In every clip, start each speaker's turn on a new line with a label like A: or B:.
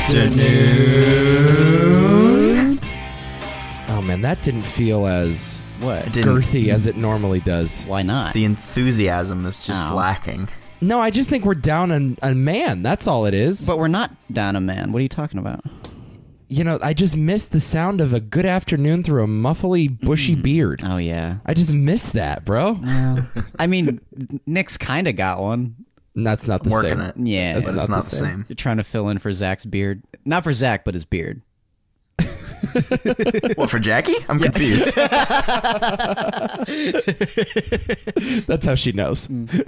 A: afternoon. Oh man, that didn't feel as girthy as it normally does.
B: Why not?
C: The enthusiasm is just lacking.
A: No, I just think we're down a man. That's all it is.
B: But we're not down a man. What are you talking about?
A: You know, I just miss the sound of a good afternoon through a muffly, bushy beard.
B: Oh, yeah.
A: I just miss that, bro.
B: I mean, Nick's kind of got one.
A: That's not the
C: Working
A: same.
C: it.
B: Yeah.
C: But it's not the same.
B: You're trying to fill in for Zach's beard. Not for Zach, but his beard.
C: What, for Jackie? I'm confused.
A: That's how she knows.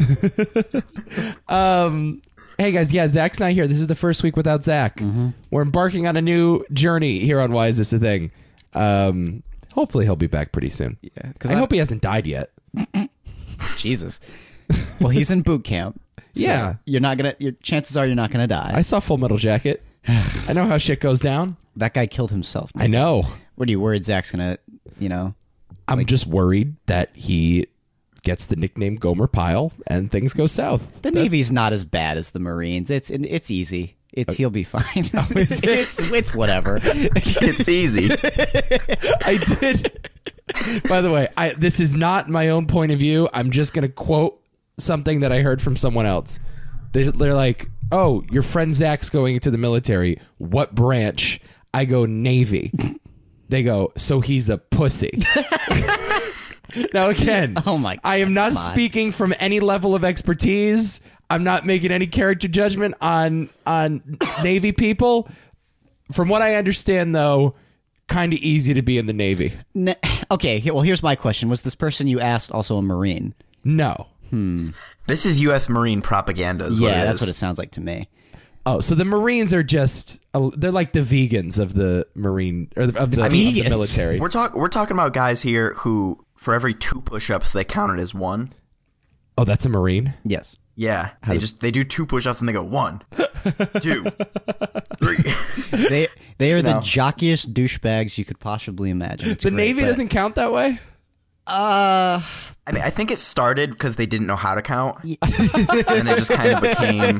A: Hey guys, yeah, Zach's not here. This is the first week without Zach. We're embarking on a new journey here on Why Is This a Thing? Hopefully he'll be back pretty soon.
B: Yeah,
A: because I hope he hasn't died yet.
B: Jesus. Well, he's in boot camp. So
A: Yeah.
B: you're not gonna. Your chances are you're not gonna die.
A: I saw Full Metal Jacket. I know how shit goes down.
B: That guy killed himself.
A: I know.
B: What are you worried Zach's gonna?
A: I'm just worried that he gets the nickname Gomer Pyle and things go south.
B: The Navy's not as bad as the Marines. It's easy. He'll be fine. It's whatever.
C: It's easy.
A: I did. By the way, this is not my own point of view. I'm just going to quote something that I heard from someone else. They're like, "Oh, your friend Zach's going into the military. What branch?" I go, "Navy." They go, "So he's a pussy." Now again,
B: Oh my God,
A: I am not
B: come on.
A: speaking from any level of expertise. I'm not making any character judgment on Navy people. From what I understand, though, kind of easy to be in the Navy.
B: Okay, well, here's my question. Was this person you asked also a Marine?
A: No.
C: This is U.S. Marine propaganda. Is what it
B: That's
C: is.
B: what it sounds like to me.
A: Oh, so the Marines are just, they're like the vegans of the Marine, or of the military.
C: We're talking about guys here who, for every 2 push-ups, they count it as 1.
A: Oh, that's a Marine?
B: Yes.
C: Yeah, they do 2 push-ups and they go 1, 2, 3.
B: They are the jockiest douchebags you could possibly imagine. It's
A: The
B: great,
A: Navy
B: but-
A: doesn't count that way?
C: I mean, I think it started because they didn't know how to count, and it just kind of became.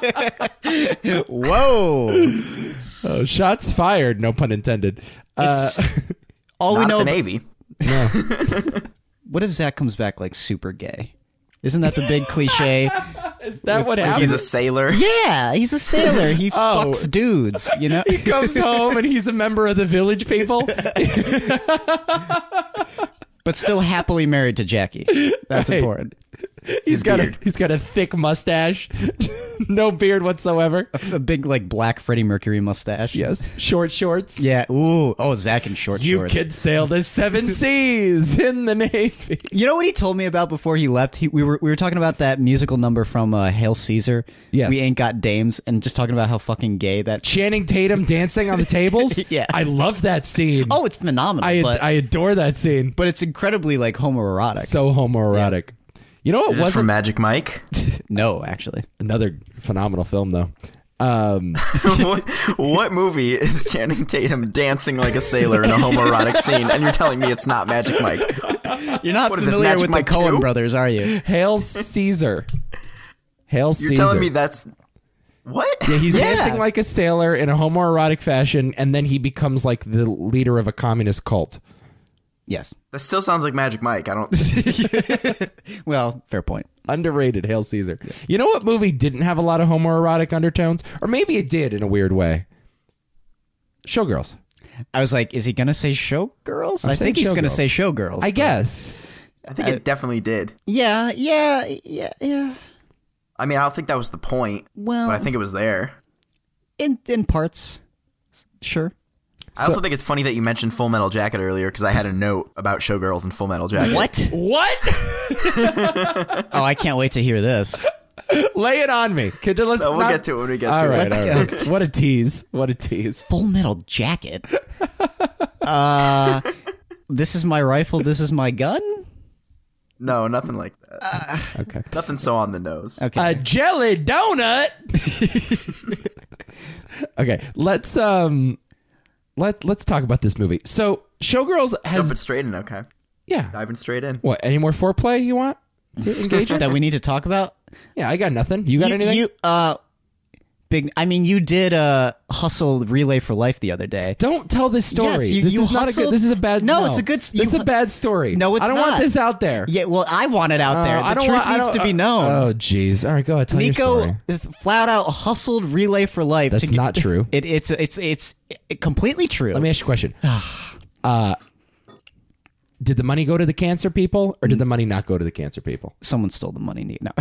B: Whoa!
A: Oh, shots fired, no pun intended.
B: All
C: Not
B: we know.
C: the Navy.
A: No.
B: What if Zach comes back like super gay? Isn't that the big cliche?
A: Is that what happens?
C: He's a sailor.
B: Yeah, he's a sailor. He
A: Oh.
B: fucks dudes, you know?
A: He comes home and he's a member of the village people.
B: But still happily married to Jackie. That's
A: Right.
B: important.
A: He's got
C: beard.
A: a thick mustache, no beard whatsoever.
B: A big, like, black Freddie Mercury mustache.
A: Yes, short shorts.
B: Yeah. Ooh. Oh, Zach in short
A: You
B: shorts.
A: could sail the 7 seas in the Navy.
B: You know what he told me about before he left? We were talking about that musical number from Hail Caesar.
A: Yes.
B: We Ain't Got Dames, and just talking about how fucking gay that.
A: Channing Tatum dancing on the tables.
B: Yeah.
A: I love that scene.
B: Oh, it's phenomenal.
A: I adore that scene.
B: but it's incredibly like homoerotic.
A: So homoerotic. You know what
C: Is it
A: wasn't
C: from Magic Mike?
B: No, actually.
A: another phenomenal film though?
C: what movie is Channing Tatum dancing like a sailor in a homoerotic scene, and you're telling me it's not Magic Mike?
B: You're not
C: What is this,
B: familiar
C: Magic
B: with
C: Mike
B: the Coen
C: 2?
B: brothers, are you?
A: Hail Caesar. Hail Caesar.
C: You're telling me that's what?
A: Yeah, he's
B: Yeah.
A: dancing like a sailor in a homoerotic fashion, and then he becomes like the leader of a communist cult.
B: Yes.
C: That still sounds like Magic Mike. I don't.
B: Well, fair point.
A: Underrated, Hail Caesar. You know what movie didn't have a lot of homoerotic undertones? Or maybe it did in a weird way. Showgirls.
B: I was like, is he going to say Showgirls? I
A: saying
B: think he's going to
A: Showgirls.
B: say Showgirls.
A: I guess.
C: I think it definitely did.
B: Yeah.
C: I mean, I don't think that was the point.
B: Well-
C: but I think it was there.
B: In parts. Sure.
C: I also think it's funny that you mentioned Full Metal Jacket earlier because I had a note about Showgirls and Full Metal Jacket.
B: What?
A: What?
B: Oh, I can't wait to hear this.
A: Lay it on me. Let's
C: No, we'll
A: not-
C: get to it when we get
A: All
C: to
A: right,
C: it.
A: all right. What a tease. What a tease.
B: Full Metal Jacket. This is my rifle. This is my gun.
C: No, nothing like that.
A: Okay.
C: Nothing so on the nose.
B: Okay.
A: A jelly donut. Okay, let's talk about this movie. So, Showgirls has
C: Jumping straight in, okay.
A: yeah.
C: Diving straight in.
A: What? Any more foreplay you want to engage in?
B: that we need to talk about.
A: Yeah, I got nothing. You got anything?
B: big. I mean, you did a hustle relay for life the other day.
A: Don't tell this story.
B: Yes,
A: this is not a good. This is a bad.
B: No, it's a good.
A: This is a bad story.
B: No, it's
A: I don't
B: not.
A: want this out there.
B: Yeah, well, I want it out there. The truth needs to be known.
A: Oh, jeez. All right, go ahead. Tell
B: Nico
A: your story.
B: flat out hustled relay for life.
A: That's not true.
B: It's completely true.
A: Let me ask you a question. Did the money go to the cancer people, or did the money not go to the cancer people?
B: Someone stole the money. No.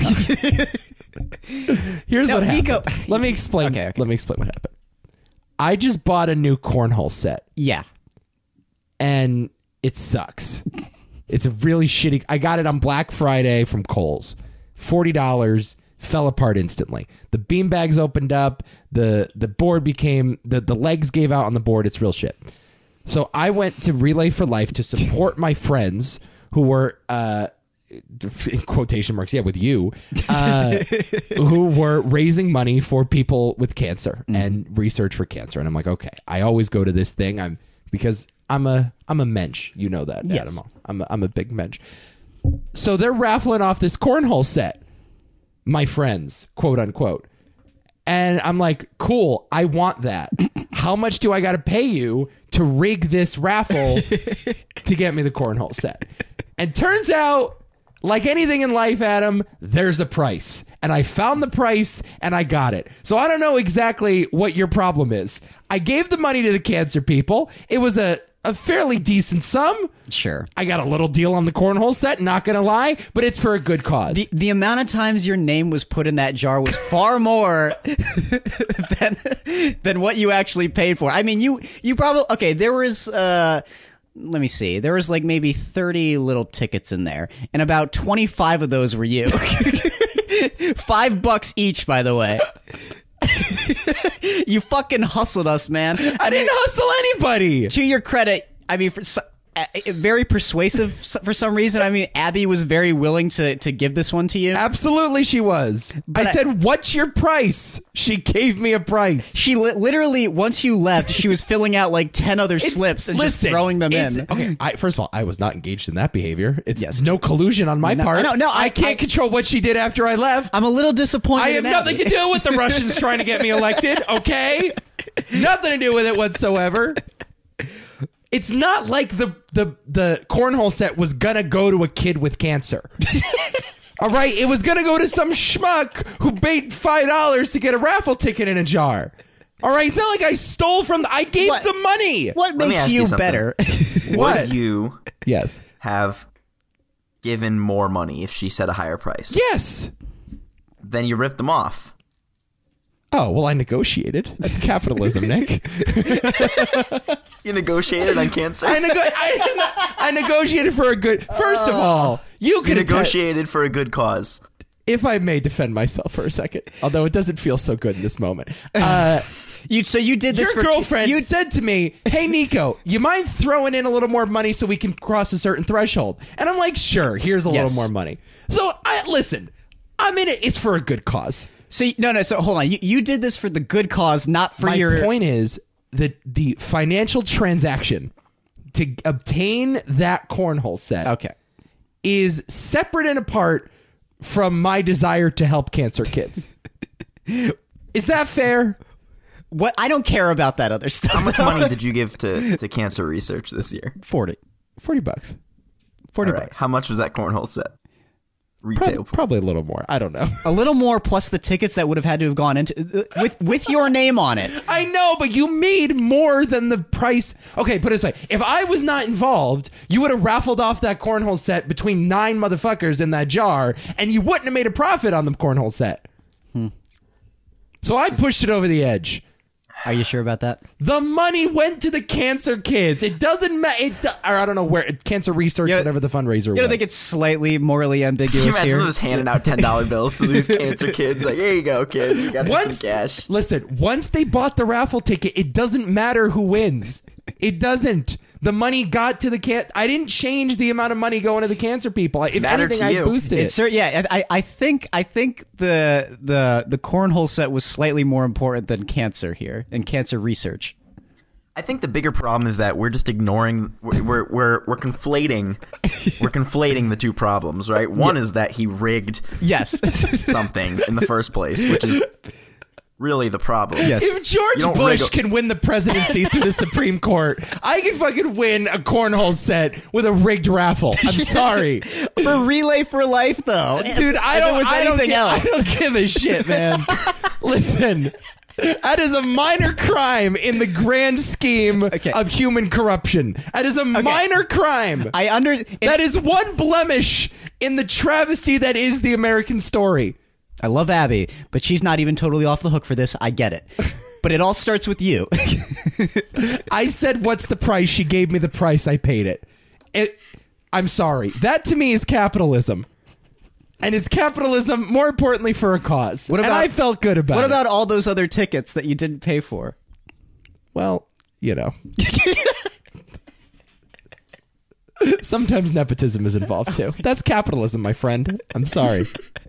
A: Here's what happened.
B: Nico.
A: Let me explain.
B: Okay.
A: Let me explain what happened. I just bought a new cornhole set,
B: Yeah.
A: and it sucks. It's a really shitty. I got it on Black Friday from Kohl's. $40, fell apart instantly. The beanbags opened up. The board became the legs gave out on the board. It's real shit. So I went to Relay for Life to support my friends who were, in quotation marks, with you, who were raising money for people with cancer and research for cancer. And I'm like, okay, I always go to this thing. Because I'm a mensch. You know that,
B: Yes.
A: Adam. I'm a big mensch. So they're raffling off this cornhole set, my friends, quote unquote. And I'm like, cool, I want that. How much do I got to pay you to rig this raffle to get me the cornhole set? And turns out, like anything in life, Adam, there's a price. And I found the price and I got it. So I don't know exactly what your problem is. I gave the money to the cancer people. It was a fairly decent sum.
B: Sure.
A: I got a little deal on the cornhole set, not gonna lie, but it's for a good cause.
B: The amount of times your name was put in that jar was far more than what you actually paid for. I mean, you probably okay. There was let me see. There was like maybe 30 little tickets in there, and about 25 of those were you. $5 each, by the way. You fucking hustled us, man.
A: I didn't hustle anybody.
B: To your credit, I mean, very persuasive for some reason. I mean, Abby was very willing to give this one to you.
A: Absolutely, she was. I said, "What's your price?" She gave me a price.
B: She literally, once you left, she was filling out like 10 other slips and just throwing them in.
A: Okay, first of all, I was not engaged in that behavior. It's no collusion on my part. I can't control what she did after I left.
B: I'm a little disappointed.
A: I have nothing to do with the Russians trying to get me elected. Okay, nothing to do with it whatsoever. It's not like the cornhole set was gonna go to a kid with cancer. All right, it was gonna go to some schmuck who paid $5 to get a raffle ticket in a jar. All right, it's not like I stole from. I gave the money.
B: What
C: Let me
B: makes
C: ask
B: you
C: something.
B: better?
C: Would you
A: Yes.
C: have given more money if she said a higher price?
A: Yes.
C: Then you ripped them off.
A: Oh, well, I negotiated. That's capitalism, Nick.
C: You negotiated on cancer?
A: I negotiated for a good. First of all, you
C: You
A: could
C: negotiated for a good cause.
A: if I may defend myself for a second, although it doesn't feel so good in this moment.
B: So you did this
A: Your
B: for
A: girlfriend said to me, "Hey, Nico, you mind throwing in a little more money so we can cross a certain threshold?" And I'm like, "Sure, here's a little more money." So listen, I'm in it. It's for a good cause.
B: So no. So hold on. You did this for the good cause, not for
A: My
B: your.
A: point is that the financial transaction to obtain that cornhole set
B: Okay.
A: is separate and apart from my desire to help cancer kids. Is that fair?
B: What? I don't care about that other stuff.
C: How much money did you give to cancer research this year?
B: $40.
A: $40.
C: All right. How much was that cornhole set? Retail.
A: Probably a little more. I don't know.
B: A little more plus the tickets that would have had to have gone into with your name on it.
A: I know, but you made more than the price. Okay, put it this way. If I was not involved, you would have raffled off that cornhole set between 9 motherfuckers in that jar, and you wouldn't have made a profit on the cornhole set. So I pushed it over the edge.
B: Are you sure about that?
A: The money went to the cancer kids. It doesn't matter. Or I don't know where. Cancer research, whatever the fundraiser was.
B: You don't think it's slightly morally
C: Can
B: ambiguous
C: you imagine
B: here?
C: those handing out $10 bills to these cancer kids? Like, here you go, kid. You got some cash.
A: Listen, once they bought the raffle ticket, it doesn't matter who wins. It doesn't. The money got to the I didn't change the amount of money going to the cancer people. If
C: Mattered
A: anything,
C: to you.
A: I boosted it.
B: I think the cornhole set was slightly more important than cancer here and cancer research.
C: I think the bigger problem is that we're just ignoring. We're conflating. We're conflating the two problems, right? One is that he rigged
B: Yes.
C: something in the first place, which is really the problem.
B: Yes.
A: If
C: You
A: George
C: don't
A: Bush
C: wriggle-
A: can win the presidency through the Supreme Court, I can fucking win a cornhole set with a rigged raffle. I'm sorry.
B: For Relay for Life, though.
A: Dude, I
B: If
A: don't,
B: it was
A: I don't
B: anything
A: gi-
B: else.
A: I don't give a shit, man. Listen, that is a minor crime in the grand scheme of human corruption. That is a minor crime. That is one blemish in the travesty that is the American story.
B: I love Abby, but she's not even totally off the hook for this. I get it. But it all starts with you.
A: I said, what's the price? She gave me the price. I paid it. I'm sorry. That to me is capitalism. And it's capitalism, more importantly, for a cause.
B: What about-
A: and I felt good about it.
B: What about all those other tickets that you didn't pay for?
A: Well, you know. Sometimes nepotism is involved, too. That's capitalism, my friend. I'm sorry.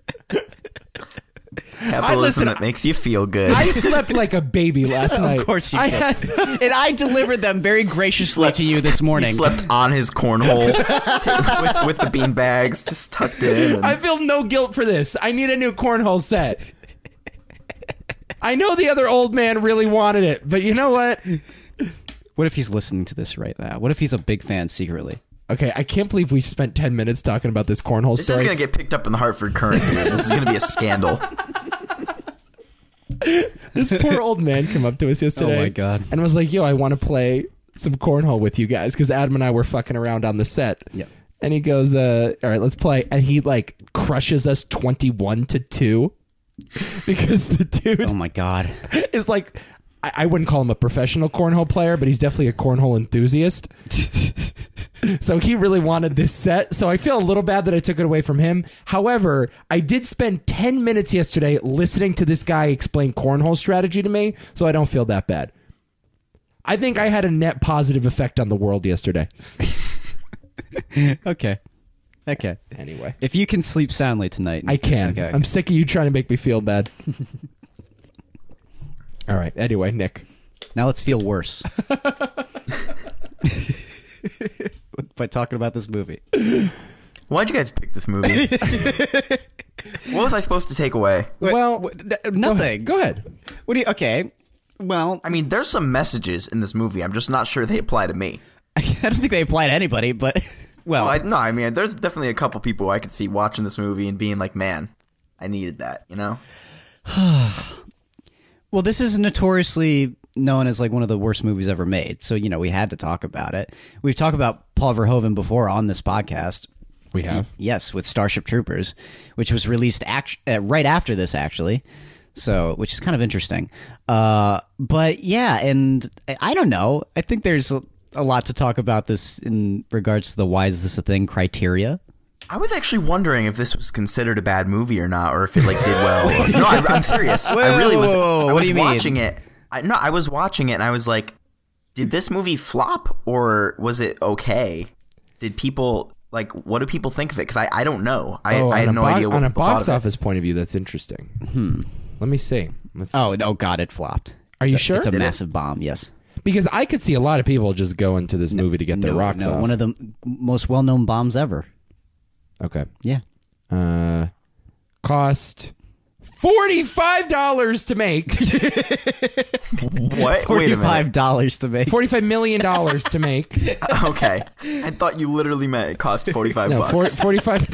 C: Capitalism that makes you feel good.
A: I slept like a baby last night.
B: Of course you
A: I
B: did.
A: had-
B: And I delivered them very graciously to you this morning.
C: He slept on his cornhole with the bean bags just tucked in.
A: I feel no guilt for this. I need a new cornhole set. I know the other old man really wanted it, but you know what?
B: What if he's listening to this right now? What if he's a big fan secretly?
A: Okay, I can't believe we spent 10 minutes talking about this cornhole
C: This
A: story.
C: is going to get picked up in the Hartford Courant. Dude. This is going to be a scandal.
A: This poor old man came up to us yesterday.
B: Oh my God.
A: And was like, yo, I want to play some cornhole with you guys because Adam and I were fucking around on the set.
B: Yep.
A: And he goes, all right, let's play. And he like crushes us 21-2 because the dude
B: Oh my God.
A: is like, I wouldn't call him a professional cornhole player, but he's definitely a cornhole enthusiast. So he really wanted this set. So I feel a little bad that I took it away from him. However, I did spend 10 minutes yesterday listening to this guy explain cornhole strategy to me, so I don't feel that bad. I think I had a net positive effect on the world yesterday.
B: Okay.
A: Anyway,
B: If you can sleep soundly tonight.
A: I can.
B: Okay.
A: I'm sick of you trying to make me feel bad. All right. Anyway, Nick.
B: Now let's feel worse. By talking about this movie.
C: Why'd you guys pick this movie? What was I supposed to take away?
A: Well,
B: Nothing.
A: Go ahead.
B: What do you? Okay. Well,
C: I mean, there's some messages in this movie. I'm just not sure they apply to me.
B: I don't think they apply to anybody, but well,
C: I mean, there's definitely a couple people I could see watching this movie and being like, man, I needed that, you know?
B: well, this is notoriously known as like one of the worst movies ever made. So, you know, we had to talk about it. We've talked about Paul Verhoeven before on this podcast.
A: We have.
B: Yes, with Starship Troopers, which was released right after this, actually. So, which is kind of interesting. But yeah, and I don't know. I think there's a lot to talk about this in regards to the why is this a thing criteria.
C: I was actually wondering if this was considered a bad movie or not, or if it like did well. No, I'm serious. I really was.
B: whoa,
C: I
B: what
C: was
B: do you mean?
C: watching it. I was watching it and I was like, did this movie flop or was it okay? Did people like? What do people think of it? Because I don't know. I had no idea what
A: on a
C: people thought
A: box
C: of it.
A: office point of view. That's interesting. Let me see.
B: Oh God, it flopped.
A: Are you sure?
B: It's a
A: Did it?
B: massive bomb. Yes.
A: Because I could see a lot of people just going to this movie to get their rocks off.
B: One of the most well-known bombs ever.
A: Okay.
B: Yeah.
A: Cost $45 to make.
C: What? Wait a minute.
B: $45 to make.
A: $45 million to make.
C: Okay, I thought you literally meant it cost $45.
A: No, 45.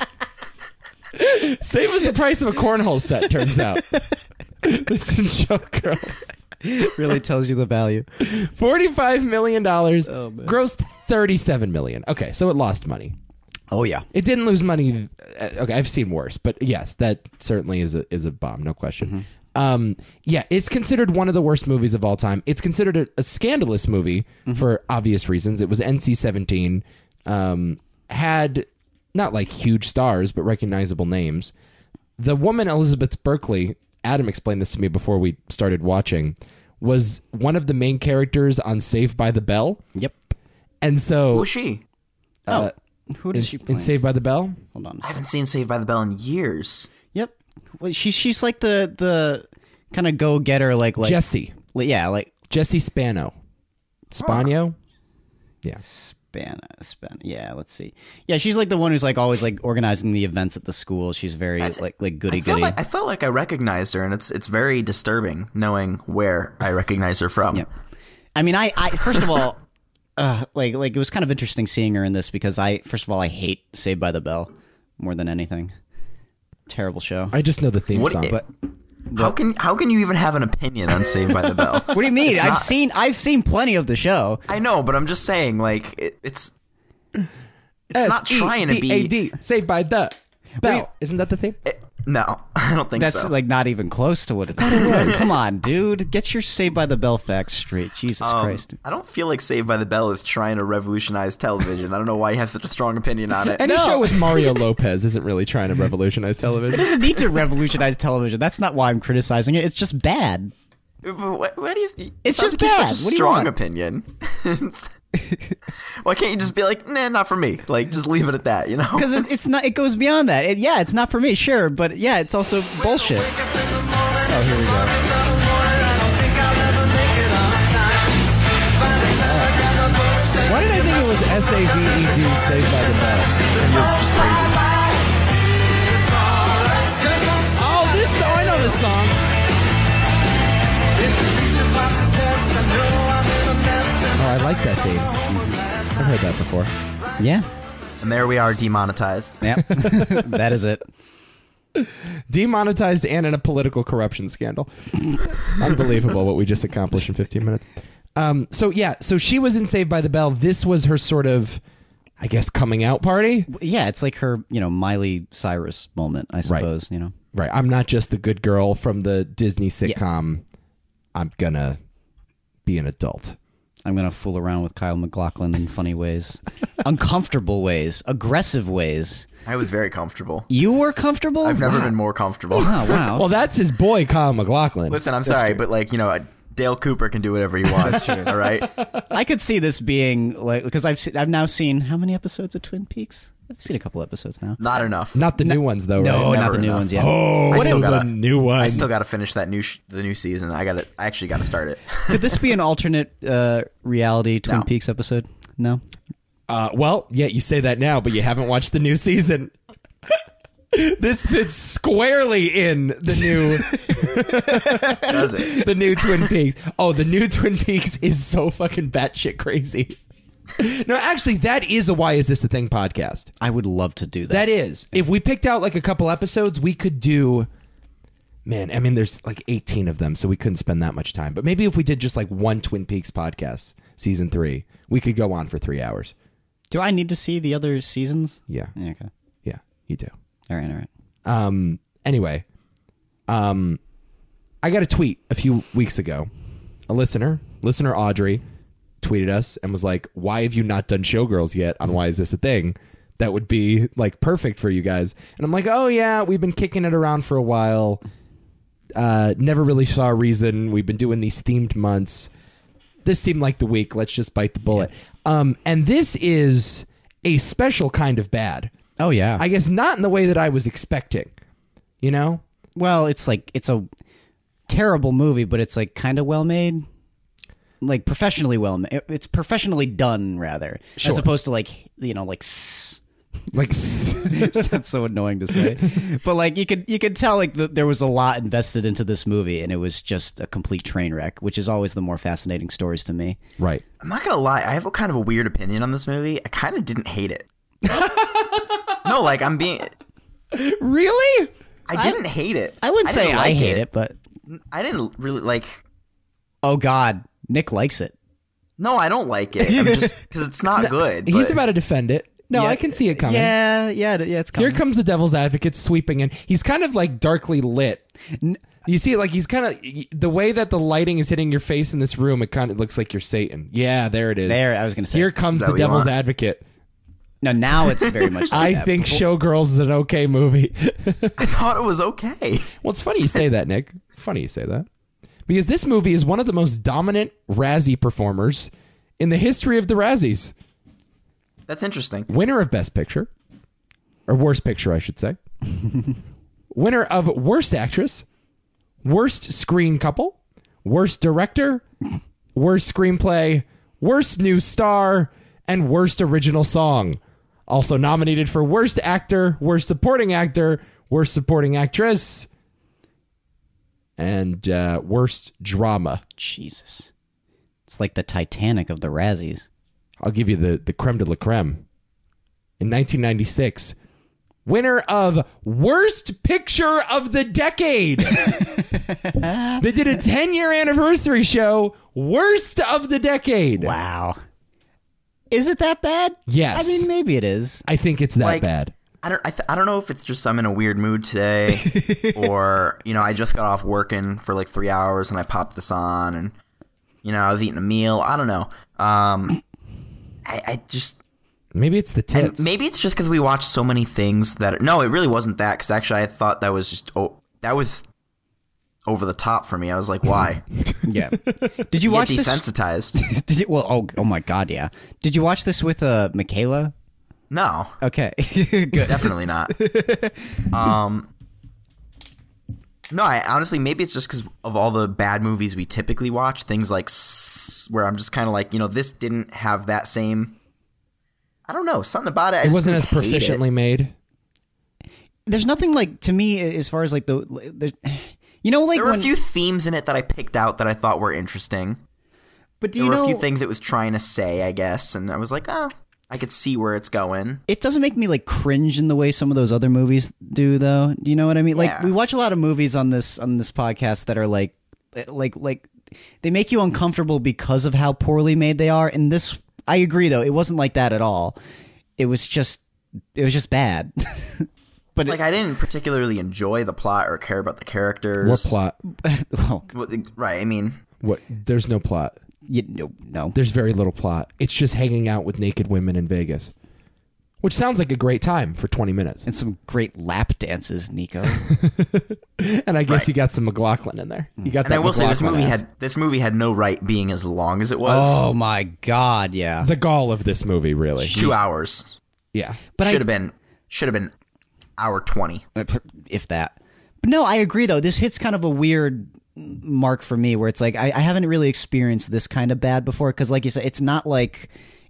A: Same as the price of a cornhole set, turns out. Listen, showgirls.
B: Really tells you the value.
A: $45 million. Grossed $37 million. Okay, so it lost money.
B: Oh yeah.
A: It didn't lose money. Okay, I've seen worse, but yes, that certainly is a bomb, no question. Yeah, it's considered one of the worst movies of all time. It's considered a scandalous movie for obvious reasons. It was NC-17, had not like huge stars, but recognizable names. The woman Elizabeth Berkley, Adam explained this to me before we started watching, was one of the main characters on Saved by the Bell.
B: Yep.
A: And so
C: Who's she?
B: Who does she play?
A: in Saved by the Bell?
B: Hold on.
C: I haven't seen Saved by the Bell in years.
B: Yep. Well, she's like the kind of go getter like
A: Jesse.
B: yeah, like
A: Jesse Spano. Yeah.
B: Yeah, let's see. Yeah, she's like the one who's like always like organizing the events at the school. She's very like goody goody.
C: I felt like I recognized her, and it's very disturbing knowing where I recognize her from.
B: Yeah. I mean, I first of all, like it was kind of interesting seeing her in this because I hate Saved by the Bell more than anything. Terrible show.
A: I just know the theme song.
B: But
C: how can you even have an opinion on Saved by the Bell?
B: what do you mean? I've seen plenty of the show.
C: I know, but I'm just saying, like it's not trying to be
A: S-E-V-E-A-D, Saved by the Bell. Isn't that the theme?
C: No, I don't think
B: That's
C: so.
B: like not even close to what it is. Come on, dude. Get your Saved by the Bell facts straight. Jesus Christ.
C: I don't feel like Saved by the Bell is trying to revolutionize television. I don't know why you have such a strong opinion on it.
A: Any show with Mario Lopez isn't really trying to revolutionize television.
B: It doesn't need to revolutionize television. That's not why I'm criticizing it. It's just bad.
C: What do you?
B: It's just
C: like you have
B: bad.
C: Such a
B: What do you
C: strong
B: want?
C: opinion. Why can't you just be like, nah, not for me? Like, just leave it at that, you know?
B: Because it's not. It goes beyond that. It's not for me, sure, but yeah, it's also bullshit.
A: Oh, here we go. Why did I think it was S-A-V-E-D, Saved by the Bell?
C: You're just crazy.
A: Oh, I know this song. Oh, I like that theme. I've heard that before.
B: Yeah,
C: And there we are, demonetized.
B: yeah, that is it.
A: Demonetized and in a political corruption scandal. Unbelievable what we just accomplished in 15 minutes. So she was in Saved by the Bell. This was her sort of, I guess, coming out party.
B: Yeah, it's like her, Miley Cyrus moment, I suppose.
A: Right. I'm not just the good girl from the Disney sitcom. I'm gonna be an adult.
B: I'm gonna fool around with Kyle MacLachlan in funny ways, uncomfortable ways, aggressive ways.
C: I was very comfortable.
B: You were comfortable?
C: I've never been more comfortable.
B: Oh wow.
A: Well, that's his boy, Kyle MacLachlan.
C: Listen, I'm sorry, but like, Dale Cooper can do whatever he wants. All right.
B: I could see this being like because I've now seen how many episodes of Twin Peaks? I've seen a couple episodes now.
C: Not enough.
A: Not the new ones, though,
B: No,
A: right?
B: not the
C: Never
B: new
C: enough.
B: ones yet.
A: Oh,
C: I still
A: the
C: gotta-
A: new ones.
C: I still got to finish that the new season. I actually got to start it.
B: Could this be an alternate reality Twin
C: No.
B: Peaks episode? No.
A: Well, yeah, you say that now, but you haven't watched the new season. This fits squarely in the
C: Does it?
A: new Twin Peaks. Oh, the new Twin Peaks is so fucking batshit crazy. No, actually, that is a Why Is This a Thing podcast.
B: I would love to do that.
A: That is. If we picked out like a couple episodes, we could do. Man, I mean, there's like 18 of them, so we couldn't spend that much time. But maybe if we did just like one Twin Peaks podcast, season 3, we could go on for 3 hours.
B: Do I need to see the other seasons?
A: Yeah.
B: Okay.
A: Yeah, you do.
B: All right.
A: Anyway, I got a tweet a few weeks ago. A listener Audrey, tweeted us and was like, "Why have you not done Showgirls yet on Why Is This a Thing? That would be like perfect for you guys." And I'm like, "Oh yeah, we've been kicking it around for a while. Never really saw a reason. We've been doing these themed months. This seemed like the week. Let's just bite the bullet." And this is a special kind of bad.
B: Oh yeah.
A: I guess not in the way that I was expecting. You know?
B: Well, it's like it's a terrible movie, but it's like kind of well made, like professionally well made. It's professionally done, rather,
A: Sure.
B: as opposed to like
A: Like
B: that's so annoying to say. But like you could tell like there was a lot invested into this movie, and it was just a complete train wreck, which is always the more fascinating stories to me.
A: right.
C: I'm not gonna lie. I have a kind of a weird opinion on this movie. I kind of didn't hate it. No, like I'm being.
A: Really?
C: I didn't hate it.
B: I wouldn't say
C: didn't
B: I
C: like
B: hate it, but
C: I didn't really like.
B: oh god, Nick likes it.
C: No, I don't like it. I'm just because it's not good.
A: He's
C: but-
A: about to defend it. No,
B: Yeah,
A: I can see it coming.
B: Yeah, it's coming.
A: Here comes the devil's advocate sweeping in. He's kind of like darkly lit. You see, like he's kind of the way that the lighting is hitting your face in this room. It kind of looks like you're Satan. Yeah, there it is.
B: There, I was gonna say.
A: Here comes
C: that
A: the
C: what you
A: devil's
C: want?
A: advocate.
B: No, now it's very much. Like
A: I
B: that.
A: think Showgirls is an okay movie.
C: I thought it was okay.
A: Well, it's funny you say that, Nick. Funny you say that. Because this movie is one of the most dominant Razzie performers in the history of the Razzies.
C: That's interesting.
A: Winner of Best Picture. Or Worst Picture, I should say. Winner of Worst Actress. Worst Screen Couple. Worst Director. Worst Screenplay. Worst New Star. and Worst Original Song. Also nominated for Worst Actor, Worst Supporting Actor, Worst Supporting Actress, and Worst Drama.
B: Jesus. It's like the Titanic of the Razzies.
A: I'll give you the creme de la creme. In 1996, winner of Worst Picture of the Decade. They did a 10-year anniversary show, Worst of the Decade.
B: Wow. Is it that bad?
A: Yes.
B: I mean, maybe it is.
A: I think it's that
C: Like,
A: bad.
C: I don't know if it's just I'm in a weird mood today, or I just got off working for like 3 hours and I popped this on, and I was eating a meal. I don't know. I just
A: Maybe it's the tits.
C: and maybe it's just because we watched so many things that no, it really wasn't that. Because actually, I thought that was just that was over the top for me. I was like, why?
B: Yeah. Did you watch
C: Get
B: this?
C: desensitized?
B: Did you, well, oh my God, yeah. Did you watch this with Michaela?
C: No,
B: Okay, good.
C: definitely not. No, I honestly, maybe it's just because of all the bad movies we typically watch. Things like where I'm just kind of like, this didn't have that same. I don't know, something about it. I
A: It
C: just
A: wasn't as
C: didn't hate it.
A: proficiently made.
B: There's nothing like to me as far as like there's, like
C: There were
B: when
C: a few themes in it that I picked out that I thought were interesting.
B: but do
C: There
B: you
C: were
B: know
C: a few things it was trying to say, I guess, and I was like, oh, I could see where it's going.
B: it doesn't make me like cringe in the way some of those other movies do though. Do you know what I mean? Like
C: Yeah.
B: we watch a lot of movies on this podcast that are like they make you uncomfortable because of how poorly made they are. And this, I agree though, it wasn't like that at all. It was just bad. But
C: Like, I didn't particularly enjoy the plot or care about the characters.
A: What plot?
B: well,
C: Right, I mean,
A: What? There's no plot.
B: no.
A: There's very little plot. It's just hanging out with naked women in Vegas, which sounds like a great time for 20 minutes.
B: And some great lap dances, Nico.
A: And I guess
C: Right.
A: you got some McLaughlin in there. You got
C: and
A: that
C: I will say
A: McLaughlin ass.
C: this movie had no right being as long as it was.
B: Oh my God, yeah.
A: the gall of this movie, really.
C: 2 hours.
A: Yeah.
B: But
C: Should have been hour 20.
B: If that. But no, I agree though. This hits kind of a weird mark for me where it's like I haven't really experienced this kind of bad before because like you said, it's not like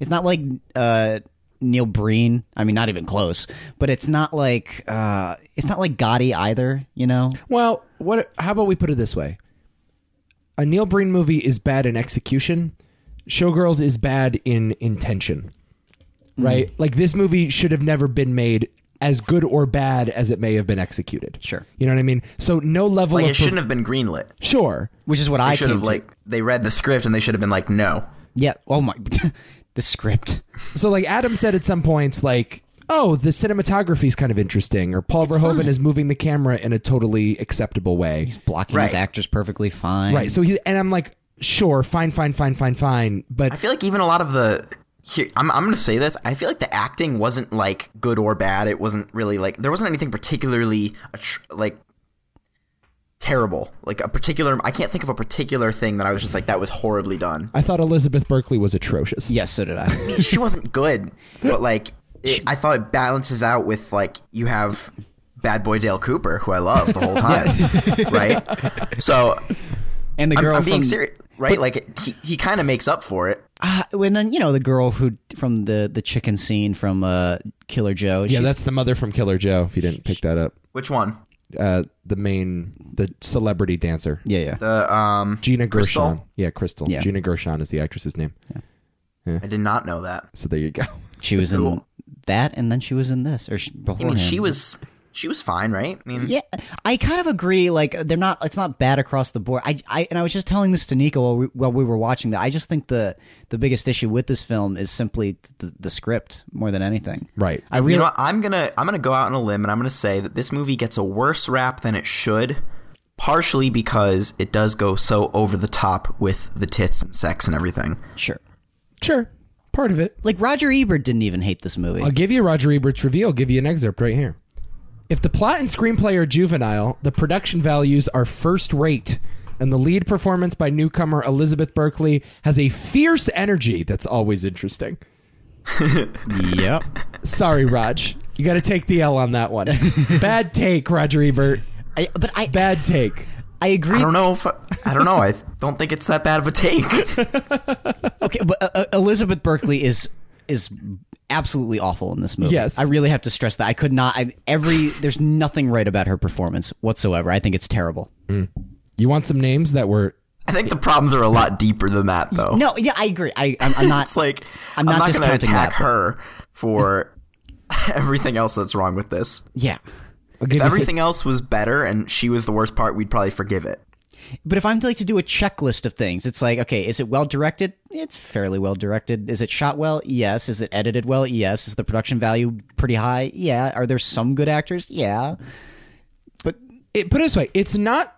B: Neil Breen. I mean, not even close. But it's not like Gotti either,
A: Well, how about we put it this way? A Neil Breen movie is bad in execution. Showgirls is bad in intention. Right? Like, this movie should have never been made as good or bad as it may have been executed.
B: Sure.
A: You know what I mean? So no level
C: Like,
A: of
C: it shouldn't have been greenlit.
A: Sure.
B: Which is what
C: They
B: I
C: should
B: came
C: have,
B: to.
C: they read the script and they should have been like, no.
B: Yeah. Oh my. The script.
A: So like Adam said at some points, like, oh, the cinematography is kind of interesting, or Paul Verhoeven is moving the camera in a totally acceptable way.
B: He's blocking
C: Right.
B: his actors perfectly fine.
A: Right. So and I'm like, sure, fine. But
C: I feel like even a lot of the. Here, I'm going to say this. I feel like the acting wasn't like good or bad. It wasn't really like there wasn't anything particularly like terrible. Like a particular. I can't think of a particular thing that I was just like that was horribly done.
A: I thought Elizabeth Berkley was atrocious.
B: Yes, so did I.
C: She wasn't good, but like I thought it balances out with like you have Bad Boy Dale Cooper, who I love the whole time, right? So
B: And the girl
C: I'm being
B: from
C: serious, right? Like he kind of makes up for it.
B: and then the girl who from the chicken scene from Killer Joe.
A: Yeah,
B: she's-
A: that's the mother from Killer Joe, if you didn't pick that up.
C: Which one?
A: The celebrity dancer.
B: yeah.
C: The
A: Gina
C: Crystal?
A: Gershon. Yeah, Crystal.
B: Yeah.
A: Gina Gershon is the actress's name.
C: I did not know that.
A: So there you go.
B: She was in
C: Cool.
B: that, and then she was in this. Or
C: I mean,
B: beforehand.
C: she was fine, right? I mean,
B: Yeah, I kind of agree. Like they're not. It's not bad across the board. I was just telling this to Nico while we were watching that. I just think the biggest issue with this film is simply the script more than anything.
A: Right.
B: I really.
C: you know what? I'm gonna go out on a limb and I'm gonna say that this movie gets a worse rap than it should, partially because it does go so over the top with the tits and sex and everything.
B: Sure.
A: Sure. Part of it.
B: Like Roger Ebert didn't even hate this movie.
A: I'll give you Roger Ebert's review. I'll give you an excerpt right here. If the plot and screenplay are juvenile, the production values are first rate, and the lead performance by newcomer Elizabeth Berkley has a fierce energy that's always interesting.
B: Yep.
A: Sorry, Raj. You got to take the L on that one. Bad take, Roger Ebert. Bad take.
B: I agree.
C: I don't know. I don't think it's that bad of a take.
B: Okay, but Elizabeth Berkley is is absolutely awful in this movie.
A: Yes.
B: I really have to stress that. I could not. There's nothing right about her performance whatsoever. I think it's terrible.
A: You want some names that were...
C: I think the problems are a lot deeper than that, though.
B: No, yeah, I agree. I'm not.
C: It's like
B: I'm
C: I'm
B: not
C: not going to
B: discounting
C: attack
B: that, but-
C: her for everything else that's wrong with this.
B: Yeah.
A: I'll give
C: If
A: you some-
C: everything else was better and she was the worst part, we'd probably forgive it.
B: But if I'm like to do a checklist of things, it's like, okay, is it well directed? It's fairly well directed. Is it shot well? Yes. Is it edited well? Yes. Is the production value pretty high? Yeah. Are there some good actors? Yeah. But
A: put it this way, it's not...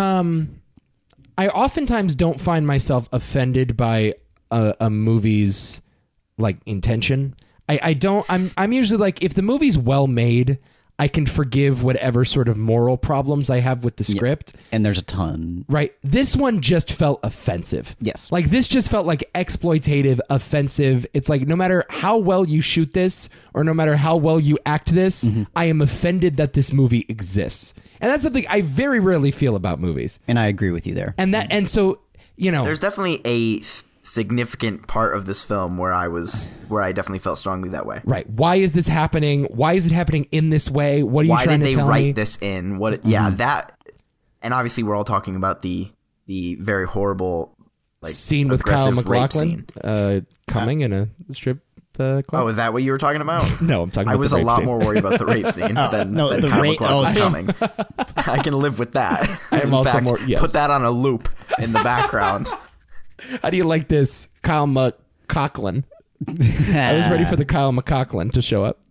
A: I oftentimes don't find myself offended by a movie's like intention. I don't. I'm usually like, if the movie's well made, I can forgive whatever sort of moral problems I have with the script.
B: and there's a ton.
A: Right. This one just felt offensive.
B: Yes.
A: Like this just felt like exploitative, offensive. It's like no matter how well you shoot this or no matter how well you act this, I am offended that this movie exists. And that's something I very rarely feel about movies.
B: And I agree with you there.
A: And so,
C: There's definitely a significant part of this film where I definitely felt strongly that way.
A: right. Why is this happening? Why is it happening in this way? What are you
C: Why
A: trying
C: did
A: to
C: they
A: tell
C: write
A: me?
C: this in? What? Yeah, that. And obviously, we're all talking about the very horrible
A: Scene with Kyle
C: aggressive rape
A: MacLachlan
C: scene.
A: coming in a strip club.
C: Oh, is that what you were talking about?
A: No, I'm talking
C: I
A: about
C: was
A: the
C: a
A: rape
C: lot
A: scene.
C: more worried about the rape scene than
B: the
C: Kyle
B: rape-
C: MacLachlan
B: oh,
C: coming. I can live with that.
A: I am
C: In
A: also
C: fact,
A: more- yes.
C: Put that on a loop in the background.
A: How do you like this, Kyle MacLachlan? I was ready for the Kyle MacLachlan to show up.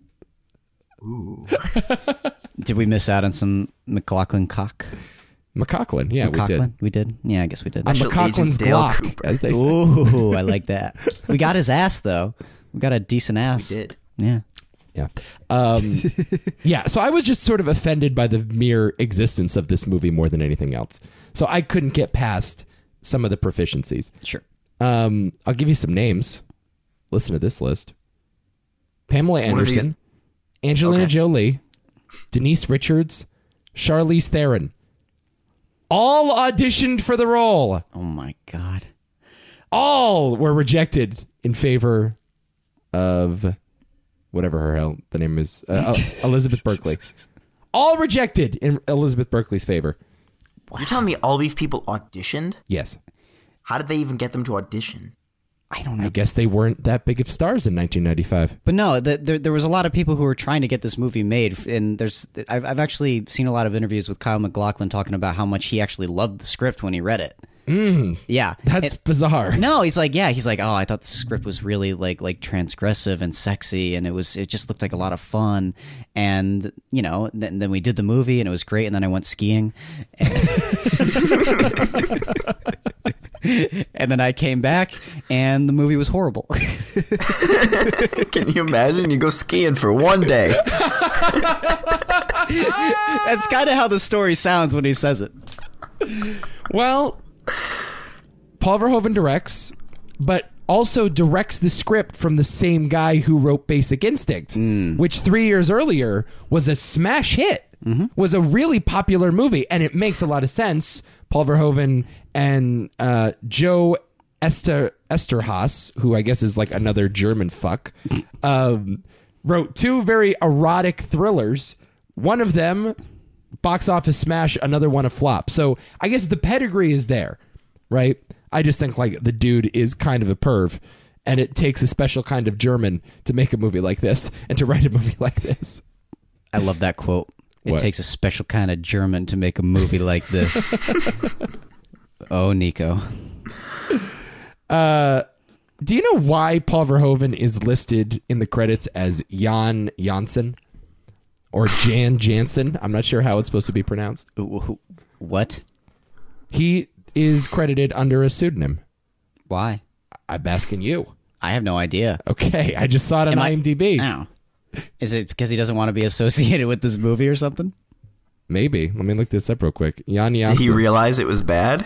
B: Did we miss out on some McLaughlin cock?
A: MacLachlan, yeah, we did.
B: McLaughlin? We did? Yeah, I guess we did.
A: On
C: Special
A: MacLachlan's
C: Agent Dale
A: Glock,
C: Cooper.
A: as they say.
B: Ooh, I like that. We got his ass, though. We got a decent ass.
C: We did.
B: Yeah.
A: Yeah. Yeah. So I was just sort of offended by the mere existence of this movie more than anything else. So I couldn't get past some of the proficiencies.
B: Sure.
A: I'll give you some names. Listen to this list: Pamela
C: of
A: Anderson, Angelina Jolie, Denise Richards, Charlize Theron. All auditioned for the role.
B: Oh, my God.
A: All were rejected in favor of whatever her hell the name is, Elizabeth Berkley. All rejected in Elizabeth Berkley's favor.
C: You're telling me all these people auditioned?
A: Yes.
C: How did they even get them to audition?
B: I don't know.
A: I guess they weren't that big of stars in 1995.
B: But no, there was a lot of people who were trying to get this movie made, and I've actually seen a lot of interviews with Kyle MacLachlan talking about how much he actually loved the script when he read it. Yeah,
A: That's bizarre.
B: no, he's like, oh, I thought the script was really like transgressive and sexy, and it just looked like a lot of fun, and then we did the movie and it was great, and then I went skiing. And then I came back, and the movie was horrible.
C: Can you imagine? You go skiing for one day.
B: That's kind of how the story sounds when he says it.
A: Well, Paul Verhoeven directs, but also directs the script from the same guy who wrote Basic Instinct, which 3 years earlier was a smash hit, was a really popular movie, and it makes a lot of sense. Paul Verhoeven and Joe Esterhaus, who I guess is like another German fuck, wrote two very erotic thrillers. One of them, box office smash, another one a flop. So I guess the pedigree is there, right? I just think like the dude is kind of a perv, and it takes a special kind of German to make a movie like this and to write a movie like this.
B: I love that quote. It
A: What?
B: takes a special kind of German to make a movie like this. Oh, Nico.
A: Do you know why Paul Verhoeven is listed in the credits as Jan Janssen or Jan Jansen? I'm not sure how it's supposed to be pronounced.
B: What?
A: He is credited under a pseudonym.
B: Why?
A: I'm asking you.
B: I have no idea.
A: Okay, I just saw it on IMDb.
B: Oh. Is it because he doesn't want to be associated with this movie or something?
A: Maybe. Let me look this up real quick. Jan
C: Did he
A: Jansen.
C: realize it was bad?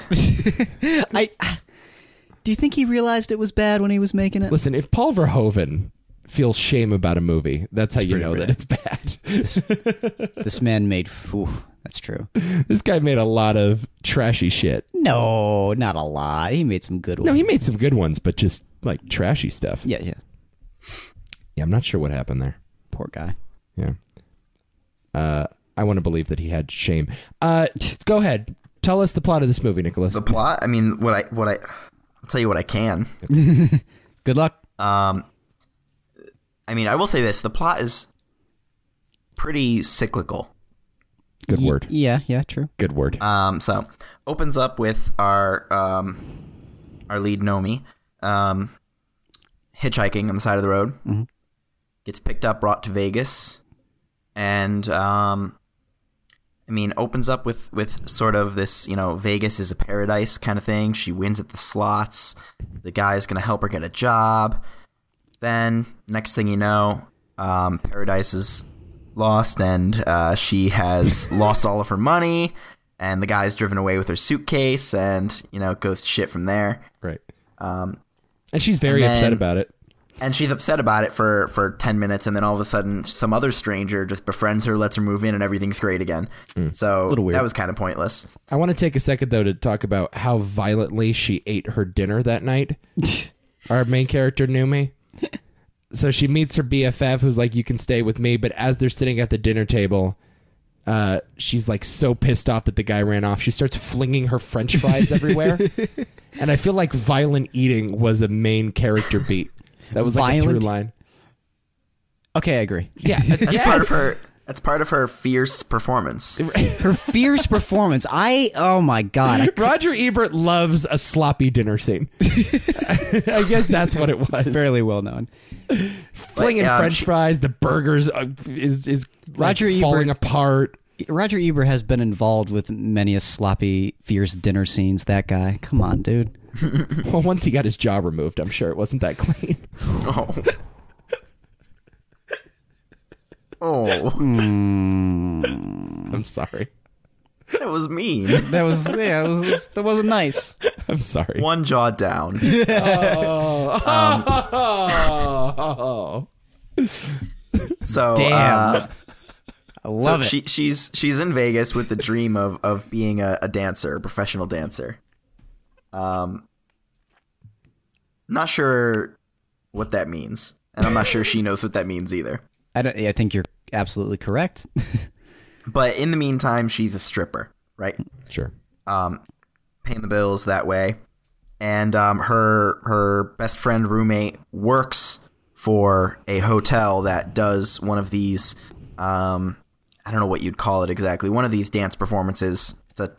B: Do you think he realized it was bad when he was making it?
A: Listen, if Paul Verhoeven feels shame about a movie, that's how you
B: pretty
A: know
B: bad.
A: that it's bad.
B: This man made... Ooh, that's true.
A: This guy made a lot of trashy shit.
B: No, not a lot. He made some good ones.
A: No, he made some good ones, but just like trashy stuff.
B: Yeah.
A: Yeah, I'm not sure what happened there.
B: Poor guy.
A: Yeah. I want to believe that he had shame. Go ahead. Tell us the plot of this movie, Nicholas.
C: The plot. I mean, I'll tell you what I can.
B: Good luck.
C: I mean, I will say this: the plot is pretty cyclical.
A: Good word.
B: Yeah, true.
A: Good word.
C: So opens up with our lead Nomi hitchhiking on the side of the road.
B: Mm-hmm.
C: Gets picked up, brought to Vegas, and I mean, opens up with sort of this, Vegas is a paradise kind of thing. She wins at the slots. The guy's gonna help her get a job. Then next thing you know, paradise is lost, and she has lost all of her money, and the guy's driven away with her suitcase, and it goes to shit from there.
A: Right. And she's very upset about it.
C: And she's upset about it for 10 minutes, and then all of a sudden some other stranger just befriends her, lets her move in, and everything's great again. So that was kind of pointless.
A: I want to take a second, though, to talk about how violently she ate her dinner that night. Our main character, Numi. So she meets her BFF, who's like, you can stay with me. But as they're sitting at the dinner table, she's like so pissed off that the guy ran off. She starts flinging her French fries everywhere. And I feel like violent eating was a main character beat. That was like
B: Violent?
A: a through line.
B: Okay, I agree.
A: Yeah,
C: That's part of her fierce performance.
B: Her fierce performance. Oh my God.
A: Roger Ebert loves a sloppy dinner scene. I guess that's what it was.
B: It's fairly well known.
A: Flinging French fries, the burgers is
B: Roger
A: like falling
B: Ebert-
A: apart.
B: Roger Ebert has been involved with many a sloppy, fierce dinner scenes. That guy. Come on, dude.
A: Well, once he got his jaw removed, I'm sure it wasn't that clean.
C: Oh. Oh.
A: I'm sorry.
C: That was mean.
B: That wasn't nice.
A: I'm sorry.
C: One jaw down. So
B: Damn. I love it.
C: She's in Vegas with the dream of being a dancer, a professional dancer. Not sure what that means, and I'm not sure she knows what that means either.
B: I think you're absolutely correct.
C: But in the meantime, she's a stripper, right?
A: Sure.
C: Paying the bills that way, and her best friend roommate works for a hotel that does one of these. I don't know what you'd call it exactly. One of these dance performances.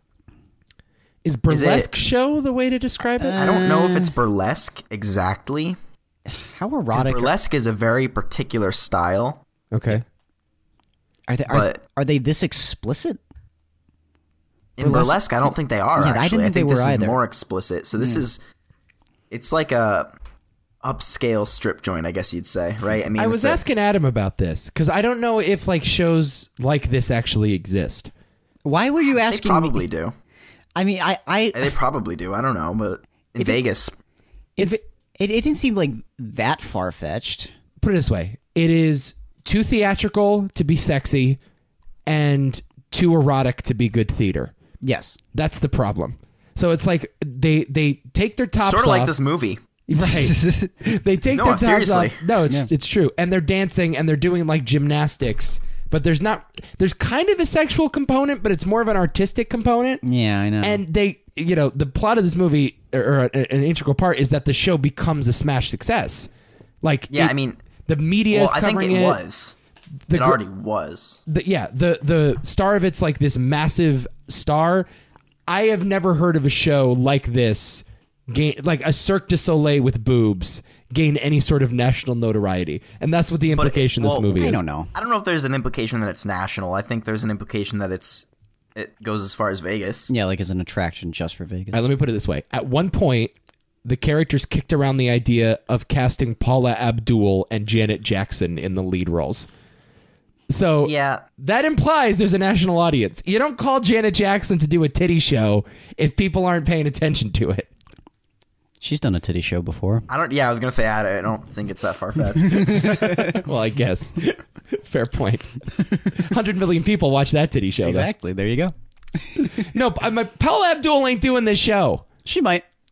A: Is burlesque show the way to describe it?
C: I don't know if it's burlesque exactly.
B: How erotic.
C: Burlesque is a very particular style.
A: Okay.
B: Are they this explicit?
C: In burlesque, I don't think they are.
B: Yeah,
C: actually.
B: I didn't think they
C: this
B: were
C: is
B: either.
C: more explicit. So this is, it's like a upscale strip joint, I guess you'd say, right? I mean,
A: I was asking Adam about this because I don't know if like shows like this actually exist.
B: Why were you
C: They
B: asking?
C: probably do.
B: I mean,
C: They probably do. I don't know, but in Vegas,
B: it didn't seem like that far fetched.
A: Put it this way: it is too theatrical to be sexy, and too erotic to be good theater.
B: Yes.
A: That's the problem. So it's like they take their tops
C: sort of
A: off.
C: like this movie.
A: Right. They take
C: No,
A: their tops
C: seriously.
A: off. No, it's true. And they're dancing and they're doing like gymnastics, but there's kind of a sexual component, but it's more of an artistic component.
B: Yeah, I know.
A: And they, the plot of this movie or an integral part is that the show becomes a smash success. Like,
C: Yeah, I mean,
A: the media is
C: I think
A: covering
C: it
A: it.
C: was. It already was.
A: The star of it's like this massive star. I have never heard of a show like this gain, like a Cirque du Soleil with boobs, gain any sort of national notoriety, and that's what the implication of this movie is.
B: I don't know.
C: I don't know if there's an implication that it's national. I think there's an implication that it goes as far as Vegas.
B: Yeah, like as an attraction just for Vegas.
A: All right, let me put it this way: at one point, the characters kicked around the idea of casting Paula Abdul and Janet Jackson in the lead roles. So
C: Yeah.
A: that implies there's a national audience. You don't call Janet Jackson to do a titty show if people aren't paying attention to it.
B: She's done a titty show before.
C: I was gonna say I don't think it's that far fetched.
A: Well, I guess. Fair point. 100 million people watch that titty show.
B: Exactly. There you go.
A: Though. No, Paula Abdul ain't doing this show.
B: She might.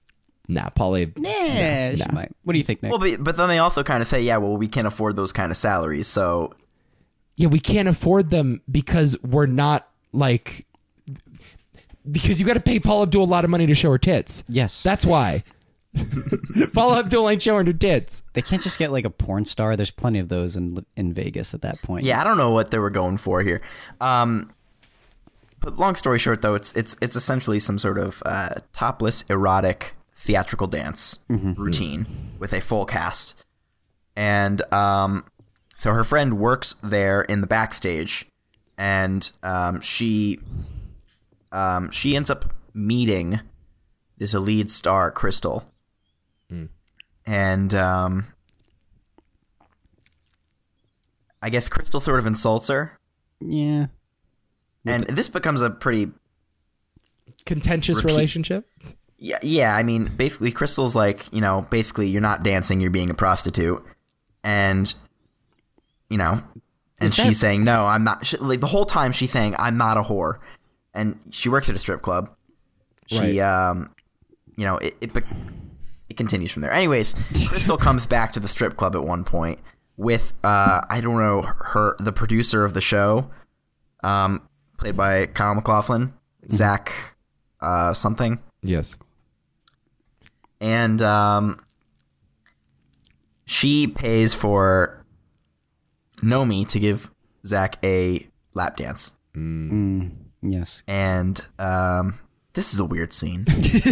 A: Nah, Polly.
B: Yeah, she might. What do you think, Nick?
C: Well, but then they also kind of say, yeah, well, we can't afford those kind of salaries, so
A: Yeah, we can't afford them because we're not like. Because you got to pay Paula Abdul a lot of money to show her tits.
B: Yes.
A: That's why. Paula Abdul ain't showing her tits.
B: They can't just get like a porn star. There's plenty of those in Vegas at that point.
C: yeah, I don't know what they were going for here. But long story short, though, it's essentially some sort of topless erotic theatrical dance routine with a full cast, and so her friend works there in the backstage, and she ends up meeting this lead star, Crystal, and I guess Crystal sort of insults her.
B: Yeah.
C: And this becomes a pretty
A: Contentious relationship.
C: yeah. I mean, basically, Crystal's like, basically, you're not dancing, you're being a prostitute, and and she's saying, no, I'm not. Like the whole time, she's saying, I'm not a whore, and she works at a strip club. She,
A: Right.
C: it continues from there. Anyways, Crystal comes back to the strip club at one point with I don't know the producer of the show. Played by Kyle MacLachlan, Zach something.
A: Yes.
C: And she pays for Nomi to give Zach a lap dance.
B: Yes.
C: And this is a weird scene.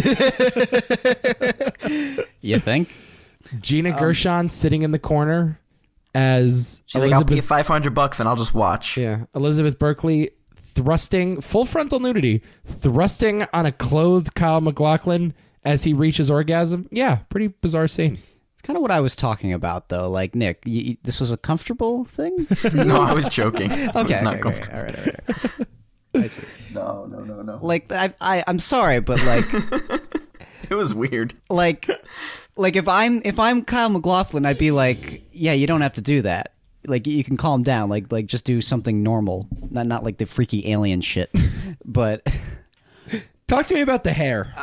B: You think?
A: Gina Gershon sitting in the corner as
C: She's like, I'll pay
A: Elizabeth.
C: $500 and I'll just watch.
A: Yeah, Elizabeth Berkley thrusting full frontal nudity, thrusting on a clothed Kyle MacLachlan as he reaches orgasm. Yeah, pretty bizarre scene.
B: It's kind of what I was talking about, though. Like, Nick, this was a comfortable thing?
C: No, I was joking. I was not
B: okay.
C: comfortable.
B: All right. I see.
C: No.
B: Like, I'm sorry, but like,
C: It was weird.
B: like if I'm Kyle MacLachlan, I'd be like, yeah, you don't have to do that. Like, you can calm down. Like just do something normal, not like the freaky alien shit. But
A: Talk to me about the hair.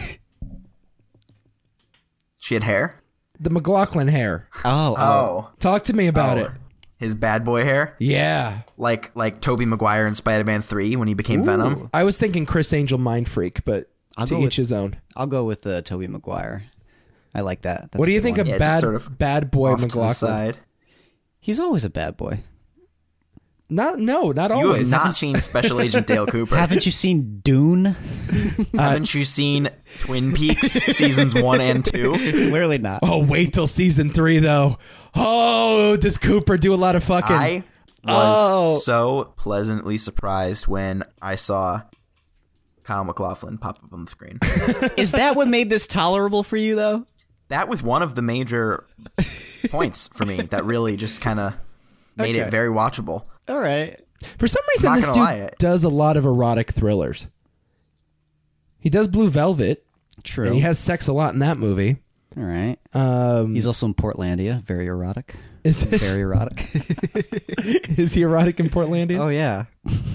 C: She had hair?
A: The MacLachlan hair.
C: Oh.
A: Talk to me about it.
C: His bad boy hair?
A: Yeah.
C: Like Tobey Maguire in Spider-Man 3 when he became Venom?
A: I was thinking Chris Angel Mind Freak, but
B: I'll
A: to
B: go
A: each
B: with-
A: his own.
B: I'll go with Tobey Maguire. I like that. That's
A: What
B: a
A: do you
B: good
A: think
B: one.
A: of
C: Yeah,
A: bad
C: just sort of
A: bad boy
C: Off to the
A: MacLachlan?
C: side.
B: He's always a bad boy.
A: Not
C: You
A: always.
C: have not seen Special Agent Dale Cooper.
B: Haven't you seen Dune?
C: Haven't you seen Twin Peaks seasons 1 and 2?
B: Clearly not.
A: Oh, wait till season 3 though. Oh, does Cooper do a lot of fucking?
C: I was so pleasantly surprised when I saw Kyle MacLachlan pop up on the screen.
B: Is that what made this tolerable for you, though?
C: That was one of the major points for me that really just kind of made
B: Okay.
C: it very watchable.
B: All right.
A: For some reason,
C: not
A: this
C: gonna lie,
A: dude does a lot of erotic thrillers. He does Blue Velvet,
B: True.
A: and he has sex a lot in that movie.
B: All right. He's also in Portlandia. Very erotic.
A: Is
B: Very erotic.
A: is he erotic in Portlandia?
B: Oh, yeah.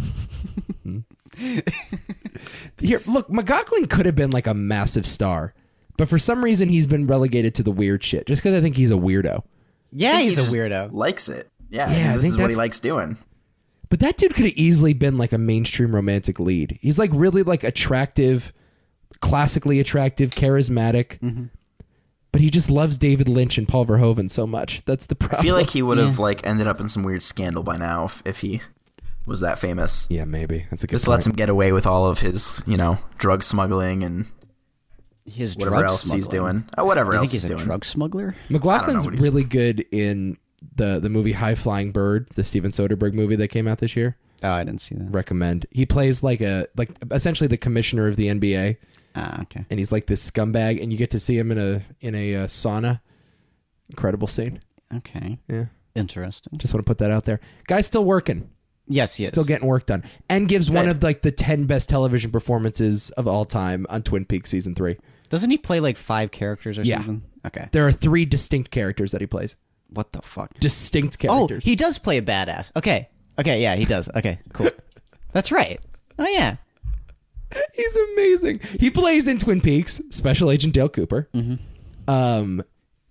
A: Here, look, MacLachlan could have been like a massive star, but for some reason he's been relegated to the weird shit. Just because I think he's a weirdo.
B: Yeah, he's a
C: He just
B: weirdo.
C: Likes it. Yeah,
A: Yeah, I
C: this
A: think
C: is what he
A: that's-
C: likes doing.
A: But that dude could have easily been like a mainstream romantic lead. He's like really like attractive, classically attractive, charismatic. But he just loves David Lynch and Paul Verhoeven so much. That's the problem.
C: I feel like he would have like ended up in some weird scandal by now if he was that famous.
A: yeah, maybe that's a good.
C: This
A: point.
C: lets him get away with all of his, drug smuggling and
B: His
C: whatever
B: drug
C: else he's
B: smuggling.
C: doing. Whatever
B: You
C: else
B: think he's
C: he's
B: a
C: doing.
B: drug smuggler?
A: MacLachlan's
C: what he's-
A: really good in the movie High Flying Bird, the Steven Soderbergh movie that came out this year.
B: Oh, I didn't see that.
A: Recommend. He plays like essentially the commissioner of the NBA,
B: Ah, okay.
A: and he's like this scumbag, and you get to see him in a sauna. Incredible scene.
B: Okay.
A: Yeah,
B: Interesting.
A: just want to put that out there. Guy's still working,
B: Yes, he is.
A: still getting work done, and gives one
C: Good.
A: of like the 10 best television performances of all time on Twin Peaks season 3.
B: Doesn't he play like 5 characters or
A: Yeah.
B: something? Okay.
A: There are 3 distinct characters that he plays.
B: What the fuck?
A: Distinct
B: Oh,
A: characters.
B: he does play a badass. Okay. Okay, yeah, he does. Okay, cool. That's right. Oh, yeah.
A: He's amazing. He plays in Twin Peaks, Special Agent Dale Cooper. A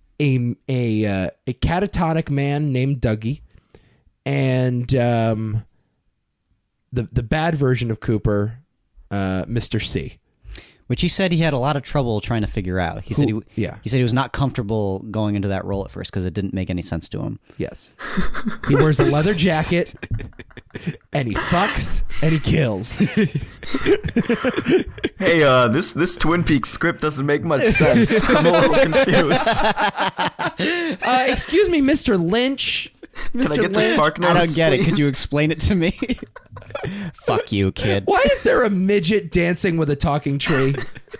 A: catatonic man named Dougie, and the bad version of Cooper, Mr. C.
B: Which he said he had a lot of trouble trying to figure out. He said he was not comfortable going into that role at first because it didn't make any sense to him.
A: Yes. He wears a leather jacket, and he fucks, and he kills.
C: Hey, this Twin Peaks script doesn't make much sense. I'm a little confused.
A: Excuse me, Mr. Lynch. Mr.
C: Can I get the
A: Lynch?
C: spark notes,
B: I don't get it. Could
C: please?
B: you explain it to me? Fuck you, kid.
A: Why is there a midget dancing with a talking tree?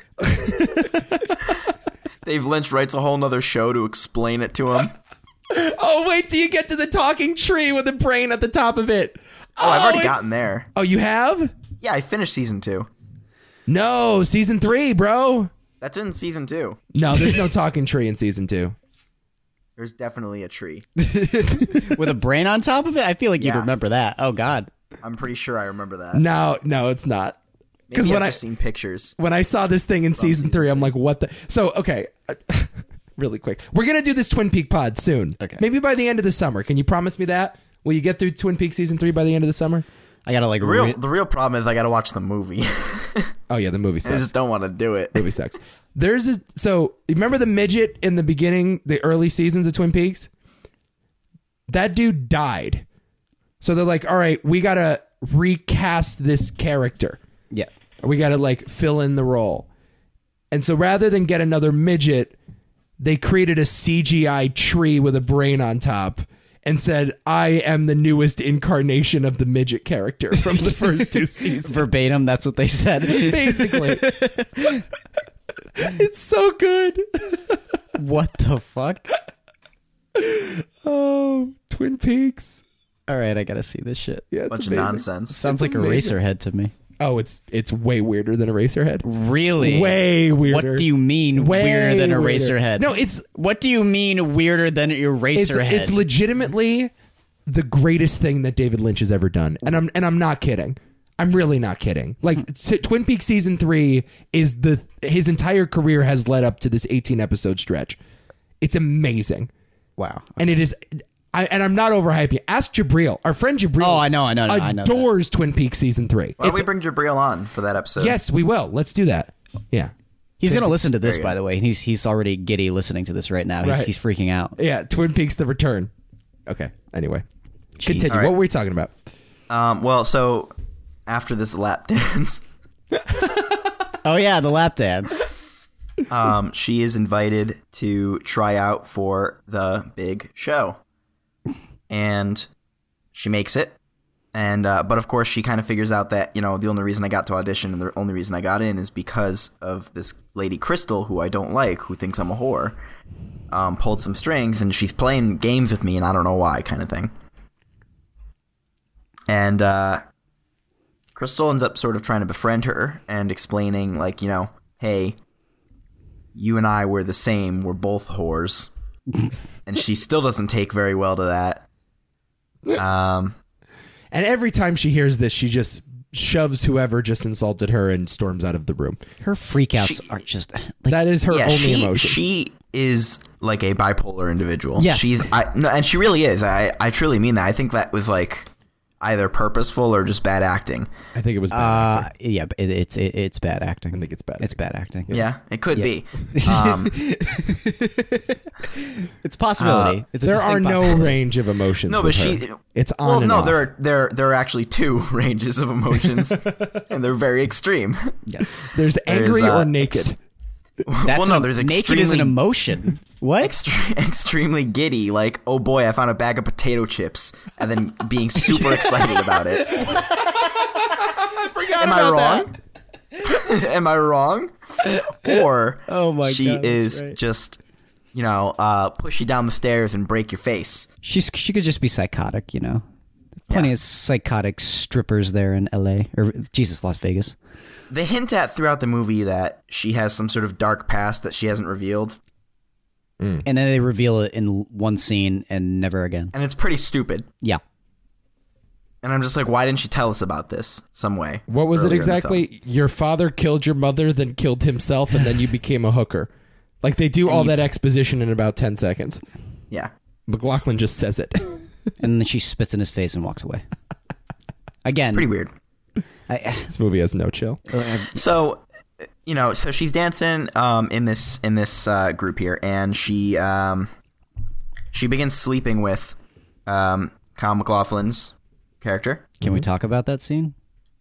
C: Dave Lynch writes a whole nother show to explain it to him.
A: Oh, wait till you get to the talking tree with a brain at the top of it.
C: Oh, I've already
A: it's-
C: gotten there.
A: Oh, you have?
C: Yeah, I finished season 2.
A: No, season 3, bro.
C: That's in season 2.
A: No, there's no talking tree in season 2.
C: There's definitely a tree.
B: With a brain on top of it? I feel like you'd
C: Yeah.
B: remember that. Oh, God.
C: I'm pretty sure I remember that.
A: No, it's not. Because
C: Maybe
A: when
C: I've
A: I
C: just seen pictures.
A: when I saw this thing in season 3, I'm like, what the? So, okay, really quick, we're gonna do this Twin Peak pod soon.
B: Okay.
A: Maybe by the end of the summer. Can you promise me that? Will you get through Twin Peaks season 3 by the end of the summer?
B: I gotta like
C: The real problem is I gotta watch the movie.
A: Oh yeah, the movie
C: I
A: sucks.
C: just don't want to do it.
A: Movie sucks. So remember the midget in the beginning, the early seasons of Twin Peaks? That dude died. So they're like, all right, we gotta recast this character.
B: Yeah.
A: We gotta like fill in the role. And so rather than get another midget, they created a CGI tree with a brain on top and said, I am the newest incarnation of the midget character from the first 2 seasons.
B: Verbatim, that's what they said.
A: Basically. It's so good.
B: What the fuck?
A: Oh, Twin Peaks.
B: All right, I gotta see this shit.
A: Yeah, it's
C: Bunch
A: amazing.
C: of nonsense.
B: Sounds like
A: amazing.
B: Eraserhead to me.
A: Oh, it's way weirder than Eraserhead.
B: Really?
A: Way weirder.
B: What do you mean
A: Way
B: weirder than
A: weirder.
B: Eraserhead?
A: No, it's
B: What do you mean weirder than Eraserhead?
A: it's legitimately the greatest thing that David Lynch has ever done, and I'm not kidding. I'm really not kidding. Like Twin Peaks season 3 is his entire career has led up to this 18 episode stretch. It's amazing,
B: Wow.
A: and it is. I'm not overhyping it. Ask Jabril, our friend Jabril.
B: Oh, I know that.
A: Adores Twin Peaks season 3.
C: Why don't we bring Jabril on for that episode?
A: Yes, we will. Let's do that. Yeah.
B: He's gonna listen to this,
C: Very
B: by the way. He's already giddy listening to this right now.
A: Right.
B: He's freaking out.
A: Yeah, Twin Peaks: The Return. Okay. Anyway, continue.
C: All right.
A: What were we talking about?
C: Well, so after this lap dance,
B: Oh yeah, the lap dance.
C: she is invited to try out for the big show, and she makes it. And but of course, she kind of figures out that the only reason I got to audition and the only reason I got in is because of this lady Crystal, who I don't like, who thinks I'm a whore. Pulled some strings, and she's playing games with me, and I don't know why, kind of thing. And Crystal ends up sort of trying to befriend her and explaining, like, hey, you and I were the same. We're both whores. And she still doesn't take very well to that.
A: And every time she hears this, she just shoves whoever just insulted her and storms out of the room.
B: Her freakouts are just like
A: That is her
C: Yeah,
A: only emotion.
C: she is like a bipolar individual.
B: Yes.
C: And she really is. I truly mean that. I think that was like either purposeful or just bad acting.
A: I think it was bad. acting.
B: yeah, but it's bad acting.
A: I think it's bad.
B: It's bad acting.
C: Yeah, it could be.
B: It's a possibility. It's a
A: There are
B: distinct
A: no
B: possibility.
A: range of emotions.
C: No,
A: with
C: but
A: her.
C: she.
A: It's on
C: Well,
A: and
C: no,
A: off.
C: there are actually 2 ranges of emotions, and they're very extreme.
B: Yeah.
A: There's angry
C: There's,
A: or naked.
B: That's
C: there's
B: naked is an
C: extremely
B: emotion. What?
C: extremely giddy, like, oh boy, I found a bag of potato chips, and then being super excited about it.
A: I forgot
C: Am I wrong? Am I wrong? Or
B: Oh my
C: she
B: God, that's
C: is
B: right.
C: just, push you down the stairs and break your face.
B: She could just be psychotic, Plenty of psychotic strippers there in L.A. or Las Vegas.
C: They hint at throughout the movie that she has some sort of dark past that she hasn't revealed,
B: And then they reveal it in one scene and never again.
C: and it's pretty stupid.
B: Yeah.
C: And I'm just like, why didn't you tell us about this some way?
A: What was it
C: earlier in the film?
A: exactly? Your father killed your mother, then killed himself, and then you became a hooker. Like, they do all that exposition in about 10 seconds.
C: Yeah.
A: McLaughlin just says it.
B: And then she spits in his face and walks away. Again,
C: Pretty weird.
A: This movie has no chill.
C: So, so she's dancing in this group here, and she begins sleeping with Kyle MacLachlan's character.
B: Can we talk about that scene?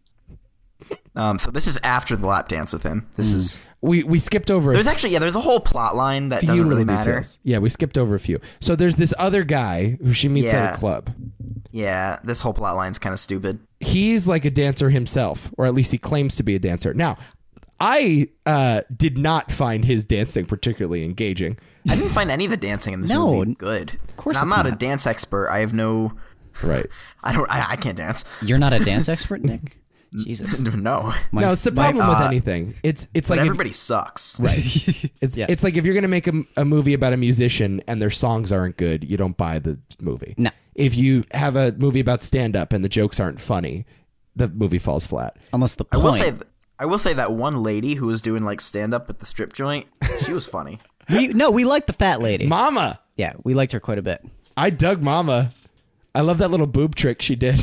C: So this is after the lap dance with him. This is
A: We skipped over.
C: there's a whole plot line that doesn't really matter.
A: details. Yeah, we skipped over a few. So there's this other guy who she meets at
C: Yeah.
A: a club.
C: Yeah, this whole plot line's kind of stupid.
A: He's like a dancer himself, or at least he claims to be a dancer. Now, I did not find his dancing particularly engaging.
C: I didn't find any of the dancing in this
B: No,
C: movie good. Of
B: course
C: I'm
B: it's
C: not a
B: not.
C: dance expert. I have no.
A: Right.
C: I can't dance.
B: You're not a dance expert, Nick? Jesus.
C: No.
A: No, it's the problem with anything. It's
C: But
A: like
C: everybody sucks.
A: right. It's
B: Yeah.
A: it's like if you're gonna make a movie about a musician and their songs aren't good, you don't buy the movie.
B: No.
A: If you have a movie about stand up and the jokes aren't funny, the movie falls flat.
B: Almost the
C: I
B: point.
C: will say that one lady who was doing like stand up at the strip joint, she was funny.
B: We like the fat lady.
A: Mama,
B: Yeah, we liked her quite a bit.
A: I dug Mama. I love that little boob trick she did.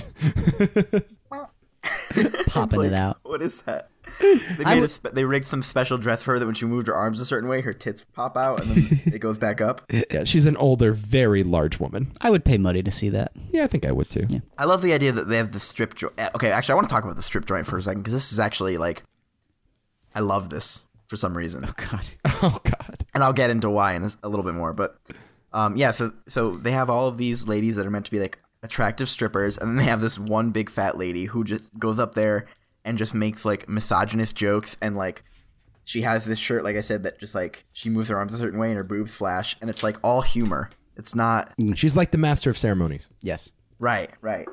B: Popping it out.
C: What is that? They rigged some special dress for her that when she moved her arms a certain way, her tits pop out and then it goes back up.
A: Yeah, she's an older, very large woman.
B: I would pay money to see that.
A: Yeah, I think I would too.
B: Yeah.
C: I love the idea that they have the strip joint. Okay, actually, I want to talk about the strip joint for a second because this is actually like, I love this for some reason.
B: God.
A: Oh God.
C: And I'll get into why in a little bit more. But yeah, so they have all of these ladies that are meant to be like attractive strippers, and then they have this one big fat lady who just goes up there and just makes like misogynist jokes, and like she has this shirt, like I said, that just like she moves her arms a certain way and her boobs flash, and it's like all humor. It's not
A: She's like the master of ceremonies.
B: Yes.
C: right.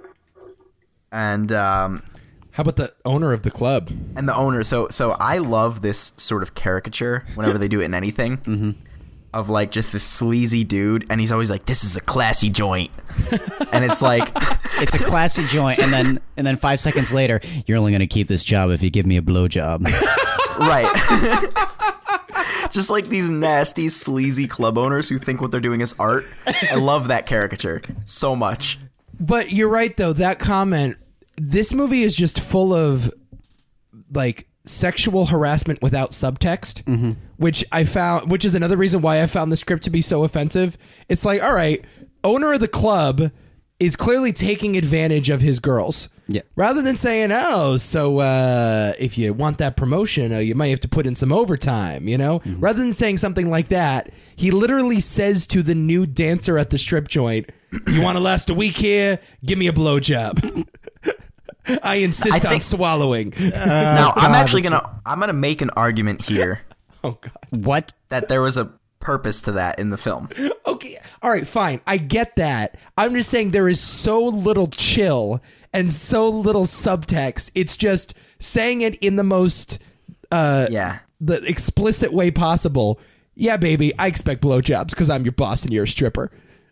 C: And
A: How about the owner of the club?
C: and the owner. So I love this sort of caricature whenever they do it in anything. Of like just this sleazy dude, and he's always like, "This is a classy joint," and it's like,
B: It's a classy joint, and then 5 seconds later, you're only gonna keep this job if you give me a blowjob.
C: right, just like these nasty, sleazy club owners who think what they're doing is art. I love that caricature so much.
A: But you're right though, that comment, this movie is just full of like sexual harassment without subtext, which is another reason why I found the script to be so offensive. It's like, all right, owner of the club is clearly taking advantage of his girls.
B: Yeah.
A: Rather than saying, oh, so if you want that promotion, you might have to put in some overtime, you know? Rather than saying something like that, he literally says to the new dancer at the strip joint, you want to last a week here? Give me a blowjob. I insist on swallowing.
C: Now, I'm gonna make an argument here
A: Oh, God.
B: What?
C: that there was a purpose to that in the film.
A: Okay. All right, fine. I get that. I'm just saying there is so little chill and so little subtext. It's just saying it in the most
C: Yeah.
A: the explicit way possible. Yeah, baby, I expect blowjobs because I'm your boss and you're a stripper.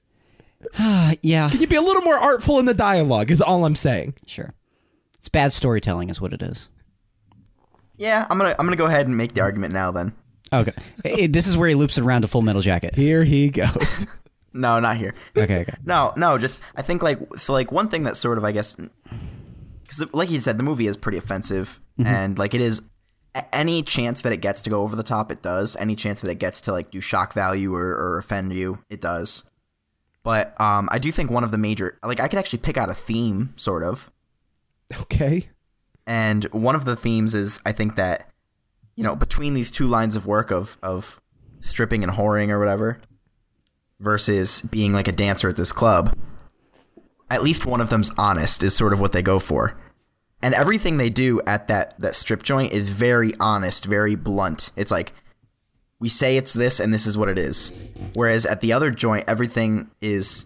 B: Yeah.
A: Can you be a little more artful in the dialogue is all I'm saying.
B: Sure. It's bad storytelling, is what it is.
C: Yeah, I'm gonna go ahead and make the argument now then.
B: Okay. This is where he loops it around to Full Metal Jacket.
A: Here he goes.
C: No, not here.
B: Okay.
C: No, just I think like one thing that sort of I guess because like you said, the movie is pretty offensive and like it is any chance that it gets to go over the top, it does. Any chance that it gets to like do shock value or offend you, it does. But I do think one of the major like I could actually pick out a theme sort of.
A: Okay.
C: And one of the themes is I think that between these two lines of work of stripping and whoring or whatever versus being like a dancer at this club, at least one of them's honest is sort of what they go for. And everything they do at that strip joint is very honest, very blunt. It's like, we say it's this and this is what it is. Whereas at the other joint, everything is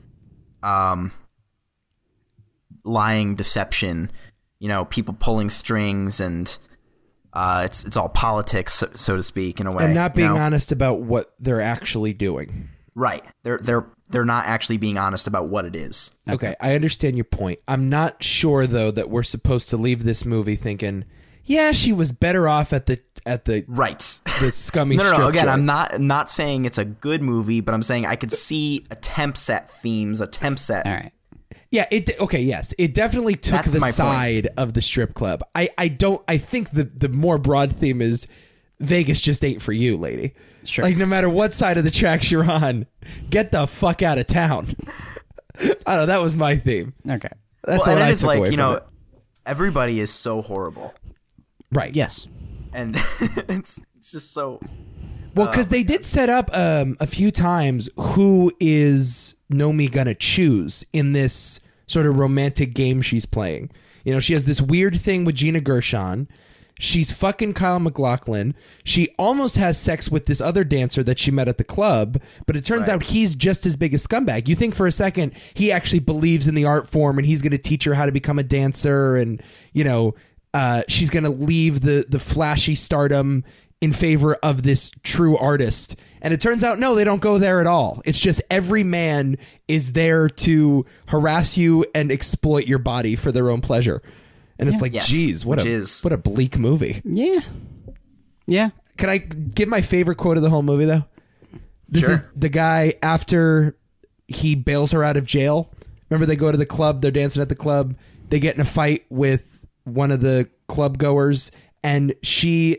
C: lying, deception, people pulling strings, and it's all politics, so to speak, in a way.
A: And not being honest about what they're actually doing.
C: Right. They're they're not actually being honest about what it is.
A: Okay, I understand your point. I'm not sure though that we're supposed to leave this movie thinking, yeah, she was better off at the
C: Right.
A: the scummy
C: No.
A: strip
C: Again,
A: joint.
C: I'm not saying it's a good movie, but I'm saying I could see attempts at themes, attempts at
B: All right.
A: Yeah, yes. It definitely took
C: That's
A: the
C: my point.
A: side of the strip club. I think the more broad theme is Vegas just ain't for you, lady.
B: Sure.
A: Like, no matter what side of the tracks you're on, get the fuck out of town. I don't know, that was my theme.
B: Okay.
A: That's
C: well,
A: what
C: and
A: I
C: it's
A: took
C: like,
A: away
C: you
A: from
C: know,
A: it.
C: everybody is so horrible.
A: Right.
B: Yes.
C: And it's just so
A: Well, because they did set up a few times who is Nomi gonna choose in this sort of romantic game she's playing. You know, she has this weird thing with Gina Gershon. She's fucking Kyle MacLachlan. She almost has sex with this other dancer that she met at the club, but it turns out he's just as big a scumbag. You think for a second he actually believes in the art form and he's going to teach her how to become a dancer, and you know, she's going to leave the flashy stardom in favor of this true artist. And it turns out, no, they don't go there at all. It's just every man is there to harass you and exploit your body for their own pleasure. And it's like,
C: Yes,
A: geez, what a bleak movie.
B: Yeah. Yeah.
A: Can I give my favorite quote of the whole movie, though? This
C: Sure.
A: is the guy after he bails her out of jail. Remember, they go to the club, they're dancing at the club, they get in a fight with one of the club goers, and she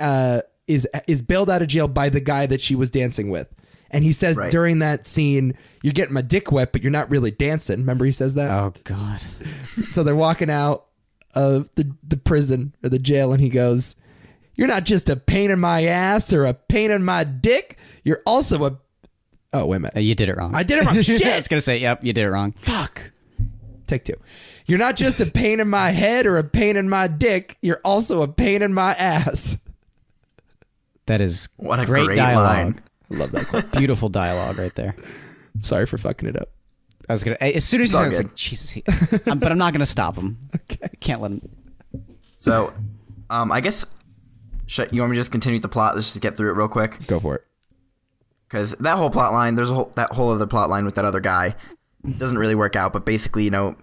A: is bailed out of jail by the guy that she was dancing with. And he says
C: Right.
A: during that scene, "You're getting my dick wet, but you're not really dancing." Remember he says that?
B: Oh God.
A: So they're walking out of the prison or the jail, and he goes, "You're not just a pain in my ass or a pain in my dick. You're also a..." Oh, wait a minute.
B: You did it wrong.
A: I did it wrong. Shit.
B: I was gonna say, yep, you did it wrong.
A: Fuck. Take two. "You're not just a pain in my head or a pain in my dick. You're also a pain in my ass."
B: That is
C: What a
B: great
C: great
B: dialogue.
C: line.
A: I love that quote.
B: Beautiful dialogue right there.
A: Sorry for fucking it up.
B: I was gonna as soon as you
C: all
B: said it, I was
C: good.
B: like, Jesus, but I'm not gonna stop him.
A: Okay.
B: Can't let him.
C: So, I guess you want me to just continue the plot? Let's just get through it real quick.
A: Go for it.
C: Because that whole plot line, there's that whole other plot line with that other guy doesn't really work out. But basically, you know,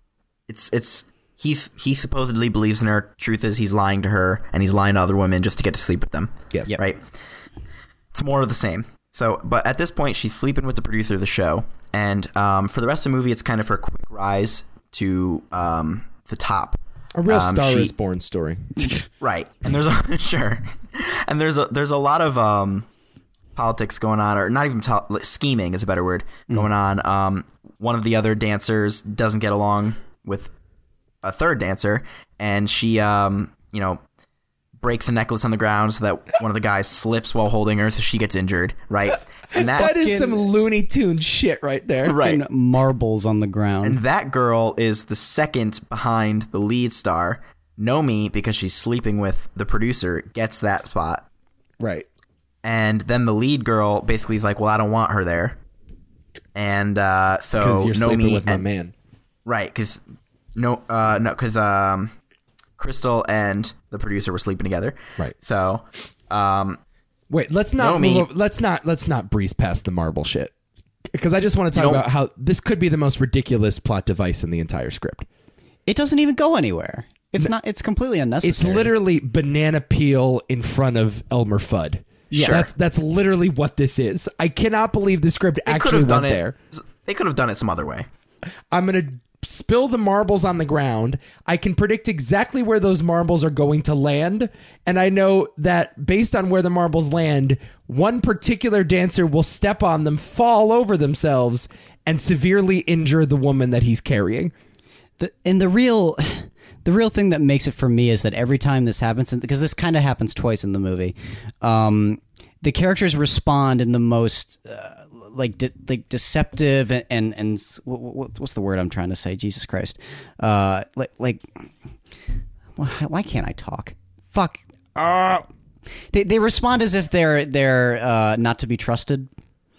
C: he supposedly believes in her. Truth is, he's lying to her, and he's lying to other women just to get to sleep with them.
A: Yes.
B: Yep.
C: Right. It's more of the same. So, but at this point, she's sleeping with the producer of the show, and for the rest of the movie, it's kind of her quick rise to the top.
A: A real Star
C: she-
A: is Born story.
C: Right. And there's a sure. And there's a lot of politics going on, or not even scheming is a better word going on. One of the other dancers doesn't get along with a third dancer, and she you know, breaks the necklace on the ground so that one of the guys slips while holding her, so she gets injured, right? And
A: That is some Looney Tune shit right there.
C: right.
B: Fucking marbles on the ground.
C: And that girl is the second behind the lead star. Nomi, because she's sleeping with the producer, gets that spot.
A: Right.
C: And then the lead girl basically is like, well, I don't want her there. And so
A: Because you're sleeping
C: Nomi
A: with my
C: and,
A: man.
C: right, because Crystal and the producer were sleeping together.
A: Right.
C: So
A: Wait, let's not
C: Nomi-
A: move over, let's not breeze past the marble shit, because I just want to talk
C: You don't-
A: about how this could be the most ridiculous plot device in the entire script.
B: It doesn't even go anywhere. It's not. It's completely unnecessary.
A: It's literally banana peel in front of Elmer Fudd.
C: Yeah.
A: Sure. That's literally what this is. I cannot believe the script
C: they could
A: actually
C: have done
A: went
C: it.
A: there.
C: They could have done it some other way.
A: I'm going to spill the marbles on the ground. I can predict exactly where those marbles are going to land. And I know that based on where the marbles land, one particular dancer will step on them, fall over themselves, and severely injure the woman that he's carrying.
B: The real thing that makes it for me is that every time this happens, because this kind of happens twice in the movie, the characters respond in the most like deceptive and what's the word I'm trying to say? Jesus Christ! Like why can't I talk? Fuck. They respond as if they're not to be trusted.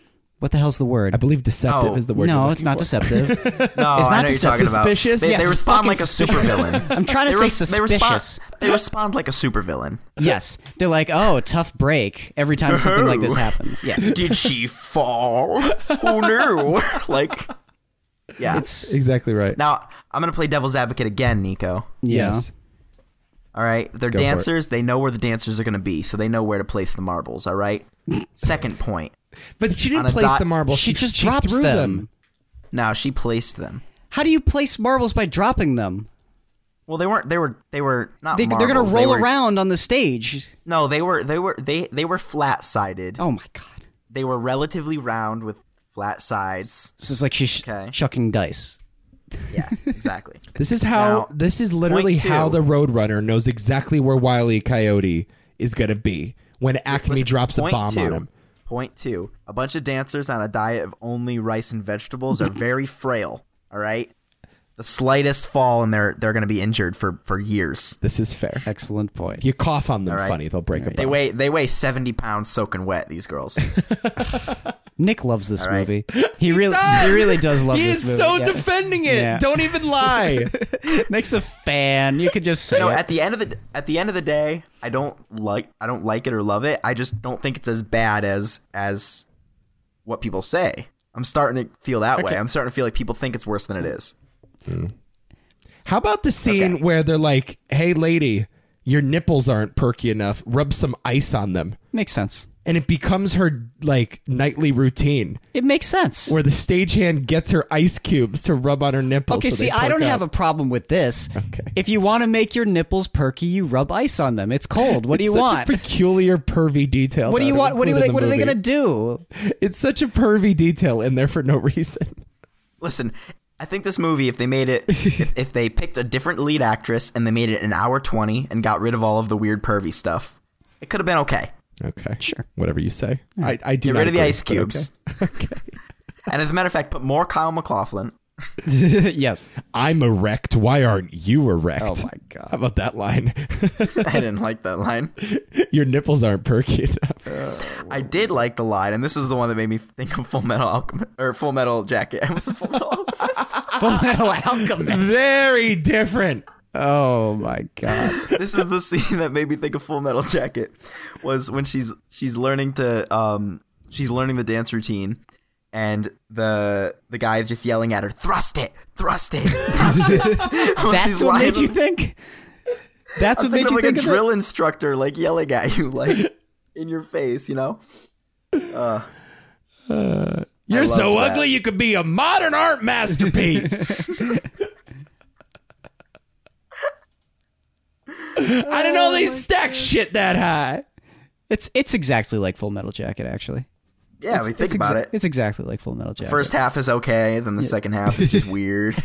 B: What the hell's the word?
A: I believe deceptive
C: Oh,
A: is the word.
B: No,
A: you're
B: it's
A: looking
B: not
A: for.
B: deceptive.
C: No,
B: It's
C: I
B: not
C: know you're talking about.
A: suspicious?
C: They
B: Yes,
C: respond
B: fucking
C: like a supervillain.
B: I'm trying to say suspicious.
C: They respond like a supervillain.
B: Yes. They're like, oh, tough break every time something like this happens. Yes.
C: Did she fall? Who knew? Like, yeah.
B: It's
A: Exactly right.
C: Now, I'm going to play devil's advocate again, Nico.
B: yeah.
A: Yes.
C: All right? They're
A: Go for it.
C: dancers. They know where the dancers are going to be, so they know where to place the marbles, all right? Second point.
A: But she
C: On
A: didn't
C: a
A: place
C: dot-
A: the marble.
B: She just
A: she
B: drops
A: threw
B: them.
C: Now, she placed them.
B: How do you place marbles by dropping them?
C: Well, they weren't. They were not.
B: They're
C: marbles.
B: gonna
C: They
B: roll
C: were-
B: around on the stage.
C: No, they were flat-sided.
B: Oh my god!
C: They were relatively round with flat sides.
B: This is like she's
C: Okay.
B: chucking dice.
C: Yeah, exactly.
A: This is how.
C: Now,
A: This is literally
C: point two.
A: how the Roadrunner knows exactly where Wile E. Coyote is gonna be when Acme
C: Listen,
A: drops a
C: point
A: bomb
C: two.
A: on him.
C: Point two. A bunch of dancers on a diet of only rice and vegetables are very frail. All right. The slightest fall and they're going to be injured for years.
A: This is fair.
B: Excellent point.
A: If you cough on them,
C: All right.
A: funny, they'll break a
C: They
A: bone.
C: weigh 70 pounds soaking wet. These girls.
B: Nick loves this
C: All right.
B: movie. He really does love
A: He
B: this
A: is
B: movie.
A: so
B: Yeah.
A: defending it.
B: Yeah.
A: Don't even lie.
B: Nick's a fan. You could just say
C: No,
B: it.
C: at the end of the day, I don't like it or love it. I just don't think it's as bad as what people say. I'm starting to feel that way. I'm starting to feel like people think it's worse than it is.
A: How about the scene
C: Okay.
A: where they're like, "Hey, lady, your nipples aren't perky enough. Rub some ice on them,"
B: Makes sense.
A: and it becomes her like nightly routine
B: It makes sense.
A: where the stagehand gets her ice cubes to rub on her nipples.
B: Okay,
A: so
B: see,
A: they
B: I don't
A: perk
B: have a
A: up.
B: problem with this.
A: Okay.
B: If you want to make your nipples perky, you rub ice on them. It's cold. What do you
A: It's
B: want?
A: such a peculiar pervy detail.
B: What do you
A: though, to
B: want? What are
A: include
B: they,
A: in
B: what
A: the
B: are they
A: movie.
B: gonna do?
A: It's such a pervy detail in there for no reason.
C: Listen, I think this movie, if they made it, if they picked a different lead actress and they made it an hour 20 and got rid of all of the weird pervy stuff, it could have been okay.
A: Okay,
B: Sure.
A: Whatever you say. I do
C: Get
A: not
C: rid of the
A: agree,
C: ice
A: but
C: cubes.
A: Okay.
C: And as a matter of fact, put more Kyle MacLachlan.
B: Yes.
A: I'm erect. Why aren't you erect?
B: Oh my God.
A: How about that line?
C: I didn't like that line.
A: Your nipples aren't perky enough.
C: I did like the line, and this is the one that made me think of Full Metal Jacket. I was a Full Metal Alchemist.
B: Full Metal Alchemist.
A: Very different.
B: Oh my God.
C: This is the scene that made me think of Full Metal Jacket. Was when she's learning to she's learning the dance routine, and the guy is just yelling at her, "Thrust it, thrust it, thrust it." While
B: That's
C: she's
B: what made
C: lying-
B: you think. That's
C: I'm
B: what made
C: thinking
B: you
C: of
B: think
C: like a
B: of
C: drill
B: it.
C: instructor, like yelling at you, like in your face, you know.
A: You're
C: love
A: so
C: that.
A: ugly you could be a modern art masterpiece. I didn't know they stack shit that high.
B: It's exactly like Full Metal Jacket, actually.
C: Yeah, we think about it.
B: It's exactly like Full Metal Jacket.
C: First half is okay, then the second half is just weird.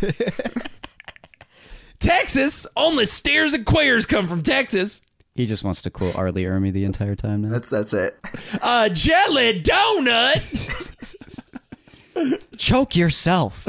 A: Texas, only steers and queers come from Texas.
B: He just wants to quote Arlie Ermy the entire time now.
C: That's it.
A: A jelly donut.
B: Choke yourself.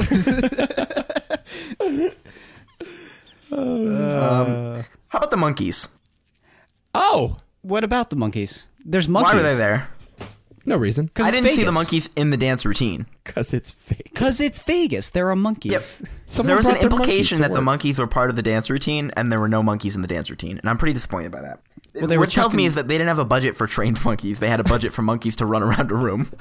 C: How about the monkeys?
A: Oh,
B: What about the monkeys? There's monkeys.
C: Why were they there?
A: no reason.
B: Because
C: I didn't see the monkeys in the dance routine.
A: Because it's fake.
B: Because it's Vegas. There are monkeys.
C: Yep.
A: Someone
C: There was an
A: brought their monkeys
C: implication
A: to
C: that the
A: work.
C: monkeys were part of the dance routine, and there were no monkeys in the dance routine, and I'm pretty disappointed by that.
B: Well, they were
C: what tells me
B: chucking-
C: is that they didn't have a budget for trained monkeys. They had a budget for monkeys to run around a room.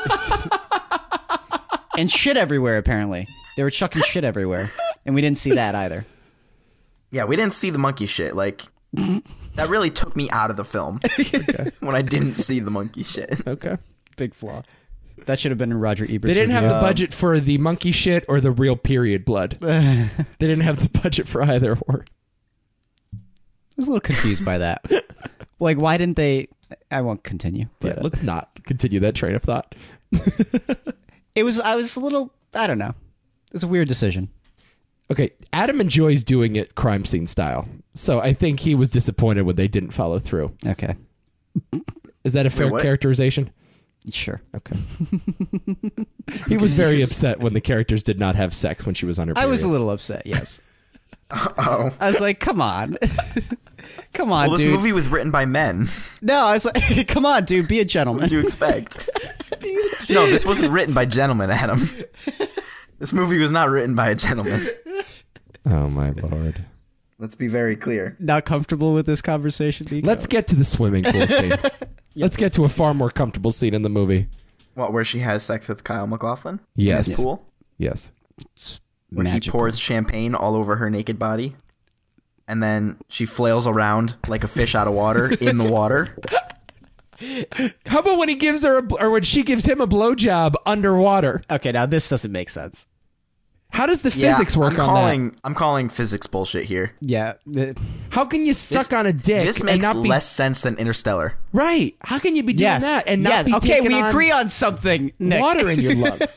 B: And shit everywhere, apparently. They were chucking shit everywhere. And we didn't see that either.
C: Yeah, we didn't see the monkey shit. Like, that really took me out of the film when I didn't see the monkey shit.
A: Okay.
B: Big flaw. That should have been in Roger Ebert's
A: They didn't have
B: review.
A: the budget for the monkey shit or the real period blood. They didn't have the budget for either or.
B: I was a little confused by that. Like, why didn't they... I won't continue. But
A: Yeah, let's not continue that train of thought.
B: I was a little... I don't know. It was a weird decision.
A: Okay, Adam enjoys doing it crime scene style. So I think he was disappointed when they didn't follow through.
B: Okay.
A: Is that a fair
C: what?
A: characterization?
B: Sure.
A: Okay. He was very upset when the characters did not have sex when she was on her period.
B: I was a little upset, yes.
C: Oh.
B: I was like, come on. Come on,
C: Well, this
B: dude.
C: movie was written by men.
B: No, I was like, come on, dude. Be a
C: What
B: gentleman.
C: do you expect? No, this wasn't written by gentlemen, Adam. This movie was not written by a gentleman.
A: Oh my lord.
C: Let's be very clear.
B: Not comfortable with this conversation, Nico?
A: Let's get to the swimming pool scene. Let's get to a far more comfortable scene in the movie.
C: What, where she has sex with Kyle MacLachlan?
A: Yes.
C: In the pool?
A: Yes.
C: Where
B: Magical.
C: he pours champagne all over her naked body. And then she flails around like a fish out of water in the water.
A: How about when he gives her or when she gives him a blowjob underwater?
B: Okay, now this doesn't make sense.
A: How does the physics work on that?
C: I'm calling physics bullshit here.
B: Yeah.
A: How can you suck on a dick
C: This
A: and
C: makes
A: not be
C: less sense than Interstellar.
A: right? How can you be doing
B: Yes.
A: that and not
B: yes.
A: be
B: Okay,
A: taking
B: we
A: on
B: agree on something, Nick.
A: water in your lungs?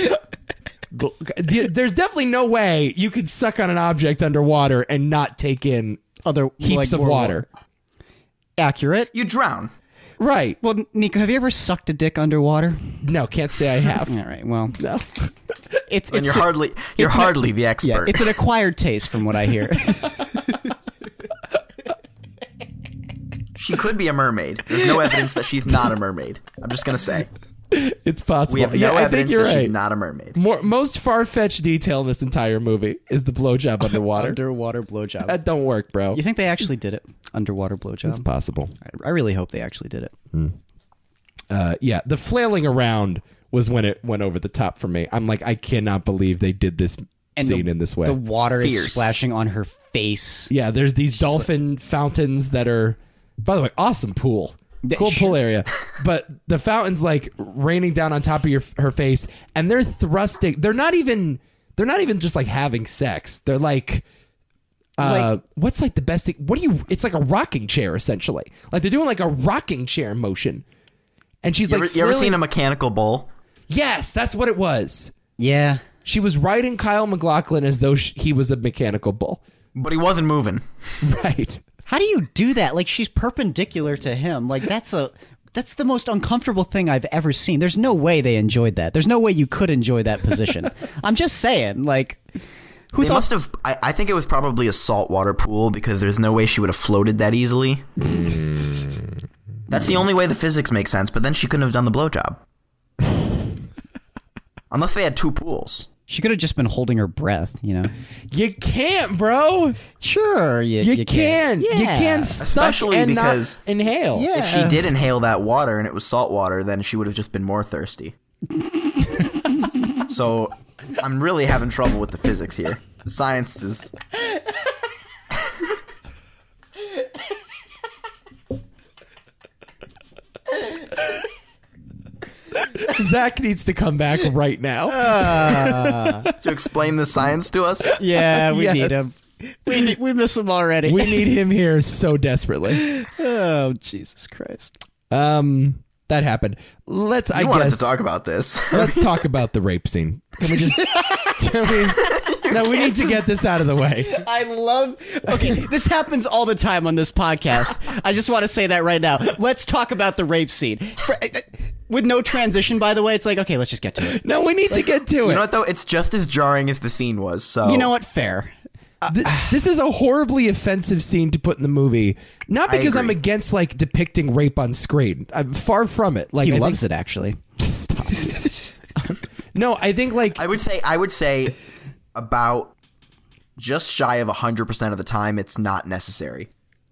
A: There's definitely no way you could suck on an object underwater and not take in
B: Other
A: heaps of
B: more
A: water.
B: Accurate.
C: You drown.
A: Right.
B: Well, Nico, have you ever sucked a dick underwater?
A: No, can't say I have.
B: All right. Well,
A: No.
B: it's
C: And you're hardly the
B: yeah,
C: expert.
B: it's an acquired taste, from what I hear.
C: She could be a mermaid. There's no evidence that she's not a mermaid. I'm just gonna say.
A: It's possible.
C: We have no
A: yeah, I
C: evidence
A: think you're
C: that
A: right.
C: she's not a mermaid.
A: Most far-fetched detail in this entire movie is the blowjob underwater.
B: Underwater blowjob.
A: That don't work, bro.
B: You think they actually did it? Underwater blowjob.
A: It's possible.
B: I really hope they actually did it.
A: Yeah, the flailing around was when it went over the top for me. I'm like, I cannot believe they did this scene in this way.
B: The water is
C: Fierce.
B: splashing on her face.
A: Yeah, there's these dolphin fountains that are, by the way, awesome pool. Cool pool area. But the fountain's like raining down on top of her face, and they're thrusting. They're not even just like having sex. They're like what's like the best thing? It's like a rocking chair essentially. Like they're doing like a rocking chair motion. And she's
C: You
A: like
C: ever seen a mechanical bull?
A: Yes, that's what it was.
B: Yeah.
A: She was riding Kyle MacLachlan as though he was a mechanical bull.
C: But he wasn't moving.
A: Right.
B: How do you do that? Like, she's perpendicular to him. Like, that's the most uncomfortable thing I've ever seen. There's no way they enjoyed that. There's no way you could enjoy that position. I'm just saying, like, who
C: They
B: thought?
C: must have. I think it was probably a saltwater pool because there's no way she would have floated that easily. That's the only way the physics make sense. But then she couldn't have done the blowjob unless they had two pools.
B: She could have just been holding her breath, you know?
A: You can't, bro.
B: Sure, you
A: can.
B: Yeah.
A: You can suck
C: Especially
A: and
C: because-
A: not inhale.
B: Yeah.
C: If she did inhale that water and it was salt water, then she would have just been more thirsty. So I'm really having trouble with the physics here. The science is.
A: Zach needs to come back right now.
C: To explain the science to us.
B: Yeah, we need him.
A: Yes.
B: We miss him already.
A: We need him here so desperately.
B: Oh, Jesus Christ.
A: That happened. Let's. I
C: I wanted
A: guess
C: to talk about this.
A: let's talk about the rape scene. Can we just? No, we need to get this out of the way.
B: I love. Okay, this happens all the time on this podcast. I just want to say that right now. Let's talk about the rape scene. With no transition, by the way, it's like, okay, let's just get to it.
A: No, we need to get to
C: You
A: it.
C: know what though? It's just as jarring as the scene was. So
B: You know what? Fair.
A: This is a horribly offensive scene to put in the movie. Not because I'm
C: agree.
A: against like depicting rape on screen. I'm far from it. Like
B: He
A: I
B: loves
A: think,
B: it, actually.
A: Stop it. No, I think like
C: I would say about just shy of 100% of the time it's not necessary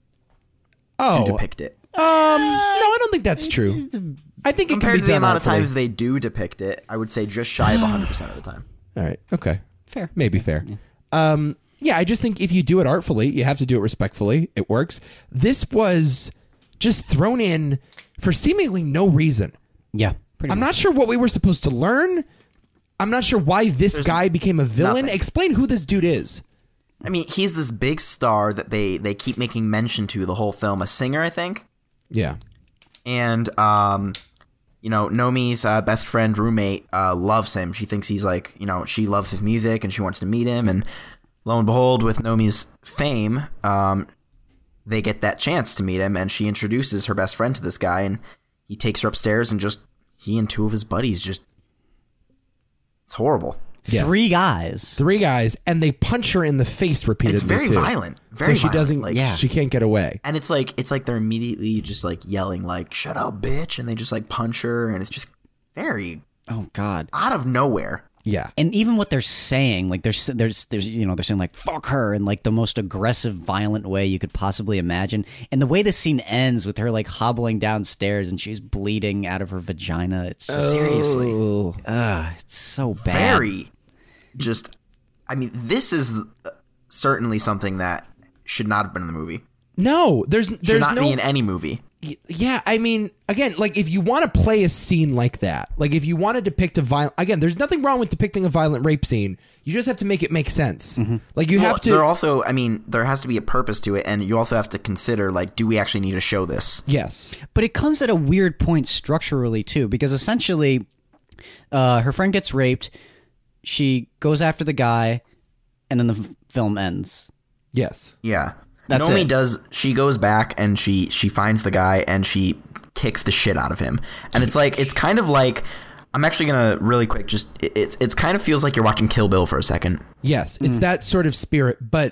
C: to depict it.
A: no, I don't think that's true. I think it can
C: Compared
A: be
C: to the
A: done
C: amount of
A: artfully.
C: times they do depict it, I would say just shy of 100% of the time.
A: All right. Okay.
B: Fair.
A: Maybe fair. Yeah, I just think if you do it artfully, you have to do it respectfully. It works. This was just thrown in for seemingly no reason.
B: Yeah. Pretty
A: I'm
B: much.
A: not sure what we were supposed to learn. I'm not sure why this guy became a villain.
C: nothing.
A: Explain who this dude is.
C: I mean, he's this big star that they keep making mention to the whole film, a singer, I think.
A: Yeah.
C: And Nomi's best friend roommate loves him. She thinks he's like, she loves his music and she wants to meet him. And lo and behold, with Nomi's fame, they get that chance to meet him. And she introduces her best friend to this guy, and he takes her upstairs, and just he and two of his buddies just. It's horrible.
A: Yes.
B: 3 guys.
A: 3 guys, and they punch her in the face repeatedly.
C: It's very
A: too.
C: violent. Very
A: so she
C: violent.
A: doesn't.
C: Like,
B: Yeah.
A: She can't get away.
C: And it's like they're immediately just like yelling like "shut up, bitch," and they just like punch her, and it's just very
B: Oh God.
C: out of nowhere.
A: Yeah.
B: And even what they're saying, like there's you know, they're saying like fuck her in like the most aggressive, violent way you could possibly imagine. And the way the scene ends with her like hobbling downstairs and she's bleeding out of her vagina, it's just,
C: Seriously.
B: it's so bad.
C: Very just, I mean, this is certainly something that should not have been in the movie.
A: No, there's
C: Should not
A: no
C: be in any movie.
A: Yeah, I mean, again, like if you want to play a scene like that, like if you want to depict a violent, again, there's nothing wrong with depicting a violent rape scene. You just have to make it make sense. Like you have to.
C: There also, I mean, there has to be a purpose to it, and you also have to consider, like, do we actually need to show this?
A: Yes.
B: But it comes at a weird point structurally too, because essentially, her friend gets raped, she goes after the guy, and then the film ends.
A: Yes.
C: Yeah.
B: That's
C: Nomi
B: it.
C: does. She goes back and she finds the guy and she kicks the shit out of him. And it's like, it's kind of like, I'm actually gonna really quick just it's kind of feels like you're watching Kill Bill for a second.
A: Yes, it's that sort of spirit, but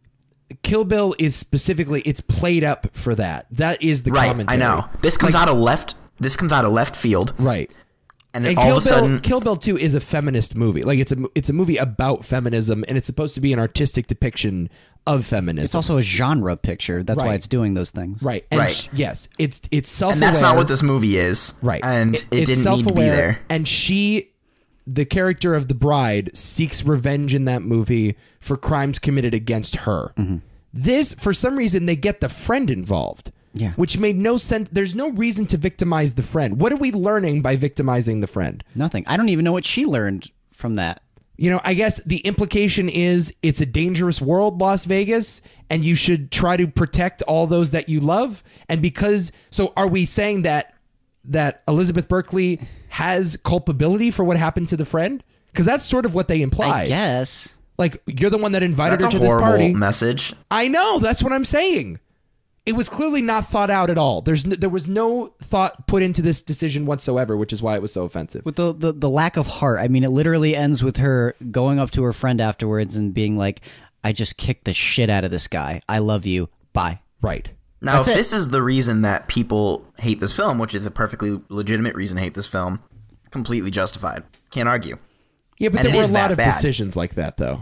A: Kill Bill is specifically it's played up for that. That is the
C: Right.
A: commentary.
C: I know. This comes out of left. This comes out of left field.
A: Right.
C: And then
A: And
C: all
A: Kill
C: of a
A: Bill,
C: sudden,
A: Kill Bill 2 is a feminist movie. Like it's a movie about feminism, and it's supposed to be an artistic depiction of feminism.
B: It's also a genre picture. That's why
A: Right.
B: it's doing those things.
A: right. And
C: Right.
A: yes, it's self-aware.
C: and that's not what this movie is.
A: Right.
C: And it
A: it's
C: didn't need to be
A: self-aware,
C: there.
A: And she, the character of the bride, seeks revenge in that movie for crimes committed against her. This, for some reason, they get the friend involved.
B: Yeah.
A: Which made no sense. There's no reason to victimize the friend. What are we learning by victimizing the friend?
B: Nothing. I don't even know what she learned from that.
A: You know, I guess the implication is it's a dangerous world, Las Vegas, and you should try to protect all those that you love. And because, so are we saying that Elizabeth Berkley has culpability for what happened to the friend? Because that's sort of what they imply.
B: I guess.
A: Like, you're the one that invited
C: That's
A: her
C: a
A: to this
C: horrible
A: party.
C: message.
A: I know, that's what I'm saying. It was clearly not thought out at all. There was no thought put into this decision whatsoever, which is why it was so offensive.
B: With the lack of heart. I mean, it literally ends with her going up to her friend afterwards and being like, I just kicked the shit out of this guy. I love you. Bye.
A: Right.
C: Now,
B: That's
C: if
B: it.
C: this is the reason that people hate this film, which is a perfectly legitimate reason to hate this film, completely justified. Can't argue.
A: Yeah, but
C: And
A: there
C: it
A: were a
C: is
A: lot
C: that
A: of
C: bad.
A: decisions like that, though.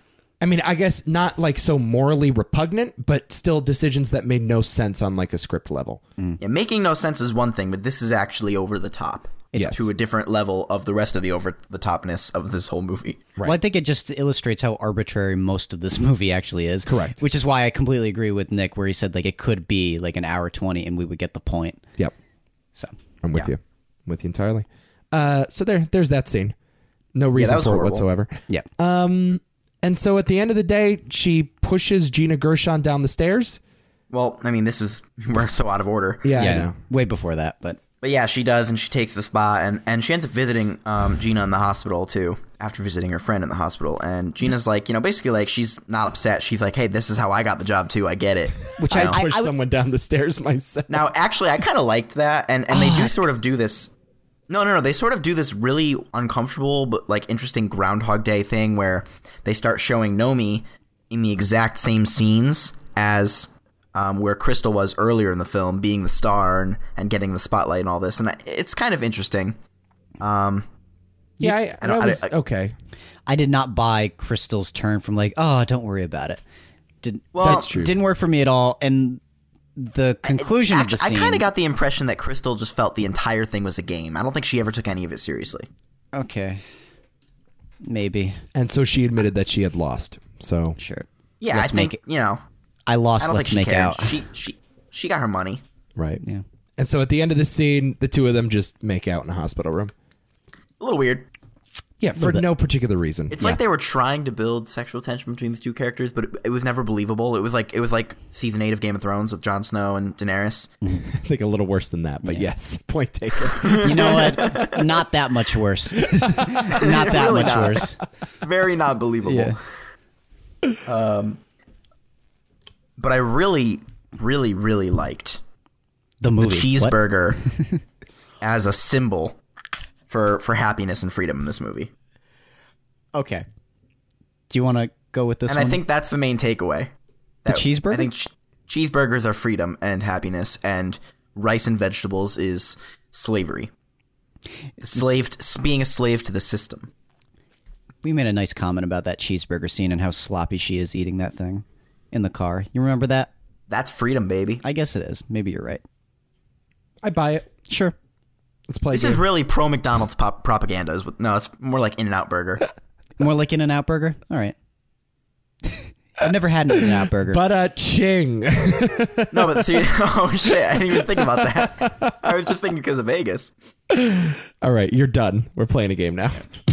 A: I mean, I guess not like so morally repugnant, but still decisions that made no sense on like a script level.
C: Yeah, making no sense is one thing, but this is actually over the top. It's
A: Yes.
C: to a different level of the rest of the over the topness of this whole movie.
A: Right.
B: Well, I think it just illustrates how arbitrary most of this movie actually is.
A: Correct.
B: Which is why I completely agree with Nick where he said like it could be like an hour 20 and we would get the point.
A: Yep.
B: So
A: I'm with
C: Yeah.
A: you. I'm with you entirely. So there's that scene. No reason
C: was
A: for it
C: horrible.
A: whatsoever.
B: yeah.
A: And so at the end of the day, she pushes Gina Gershon down the stairs.
C: Well, I mean, this is we're so out of order.
A: Yeah, I know.
B: Way before that, but
C: But yeah, she does, and she takes the spot, and she ends up visiting Gina in the hospital too, after visiting her friend in the hospital. And Gina's like, basically like she's not upset. She's like, hey, this is how I got the job too. I get it.
B: which
A: I
B: I
A: pushed someone down the stairs myself.
C: Now, actually, I kind of liked that, and they do sort of do this. No. They sort of do this really uncomfortable but like interesting Groundhog Day thing where they start showing Nomi in the exact same scenes as where Crystal was earlier in the film, being the star and getting the spotlight and all this, and it's kind of interesting.
A: Yeah, that was okay.
B: I did not buy Crystal's turn from like, oh, don't worry about it.
C: Well,
A: That's true.
B: Didn't work for me at all. And the conclusion of the
C: I
B: scene.
C: kind of got the impression that Crystal just felt the entire thing was a game. I don't think she ever took any of it seriously.
B: Okay. Maybe.
A: And so she admitted that she had lost. So
B: Sure.
C: Yeah,
B: Let's
C: I think
B: make
C: I
B: I lost.
C: don't
B: Let's
C: think she
B: make
C: cared.
B: out.
C: She got her money.
A: right.
B: Yeah.
A: And so at the end of the scene, the two of them just make out in a hospital room.
C: A little weird.
A: Yeah, for
B: bit.
A: no particular reason.
C: It's like they were trying to build sexual tension between these two characters, but it was never believable. It was like season 8 of Game of Thrones with Jon Snow and Daenerys.
A: I think a little worse than that, but yes, point taken.
B: You know what? Not that much worse. Not that
C: Really
B: much
C: not.
B: worse.
C: Very not believable.
B: Yeah.
C: But I really, really, really liked
B: The
C: the
B: movie.
C: cheeseburger as a symbol for happiness and freedom in this movie.
B: What? Okay. Do you want to go with this
C: And
B: one?
C: I think that's the main takeaway.
B: The cheeseburger?
C: I think cheeseburgers are freedom and happiness, and rice and vegetables is slavery. being a slave to the system.
B: We made a nice comment about that cheeseburger scene and how sloppy she is eating that thing in the car. You remember that?
C: That's freedom, baby.
B: I guess it is. Maybe you're right.
A: I buy it.
B: Sure.
A: Let's play.
C: This is really pro McDonald's propaganda. No, it's more like In-N-Out Burger.
B: More like In-N-Out Burger? All right. I've never had an In-N-Out Burger.
A: ching.
C: No, but seriously, oh shit, I didn't even think about that. I was just thinking because of Vegas.
A: All right, you're done. We're playing a game now.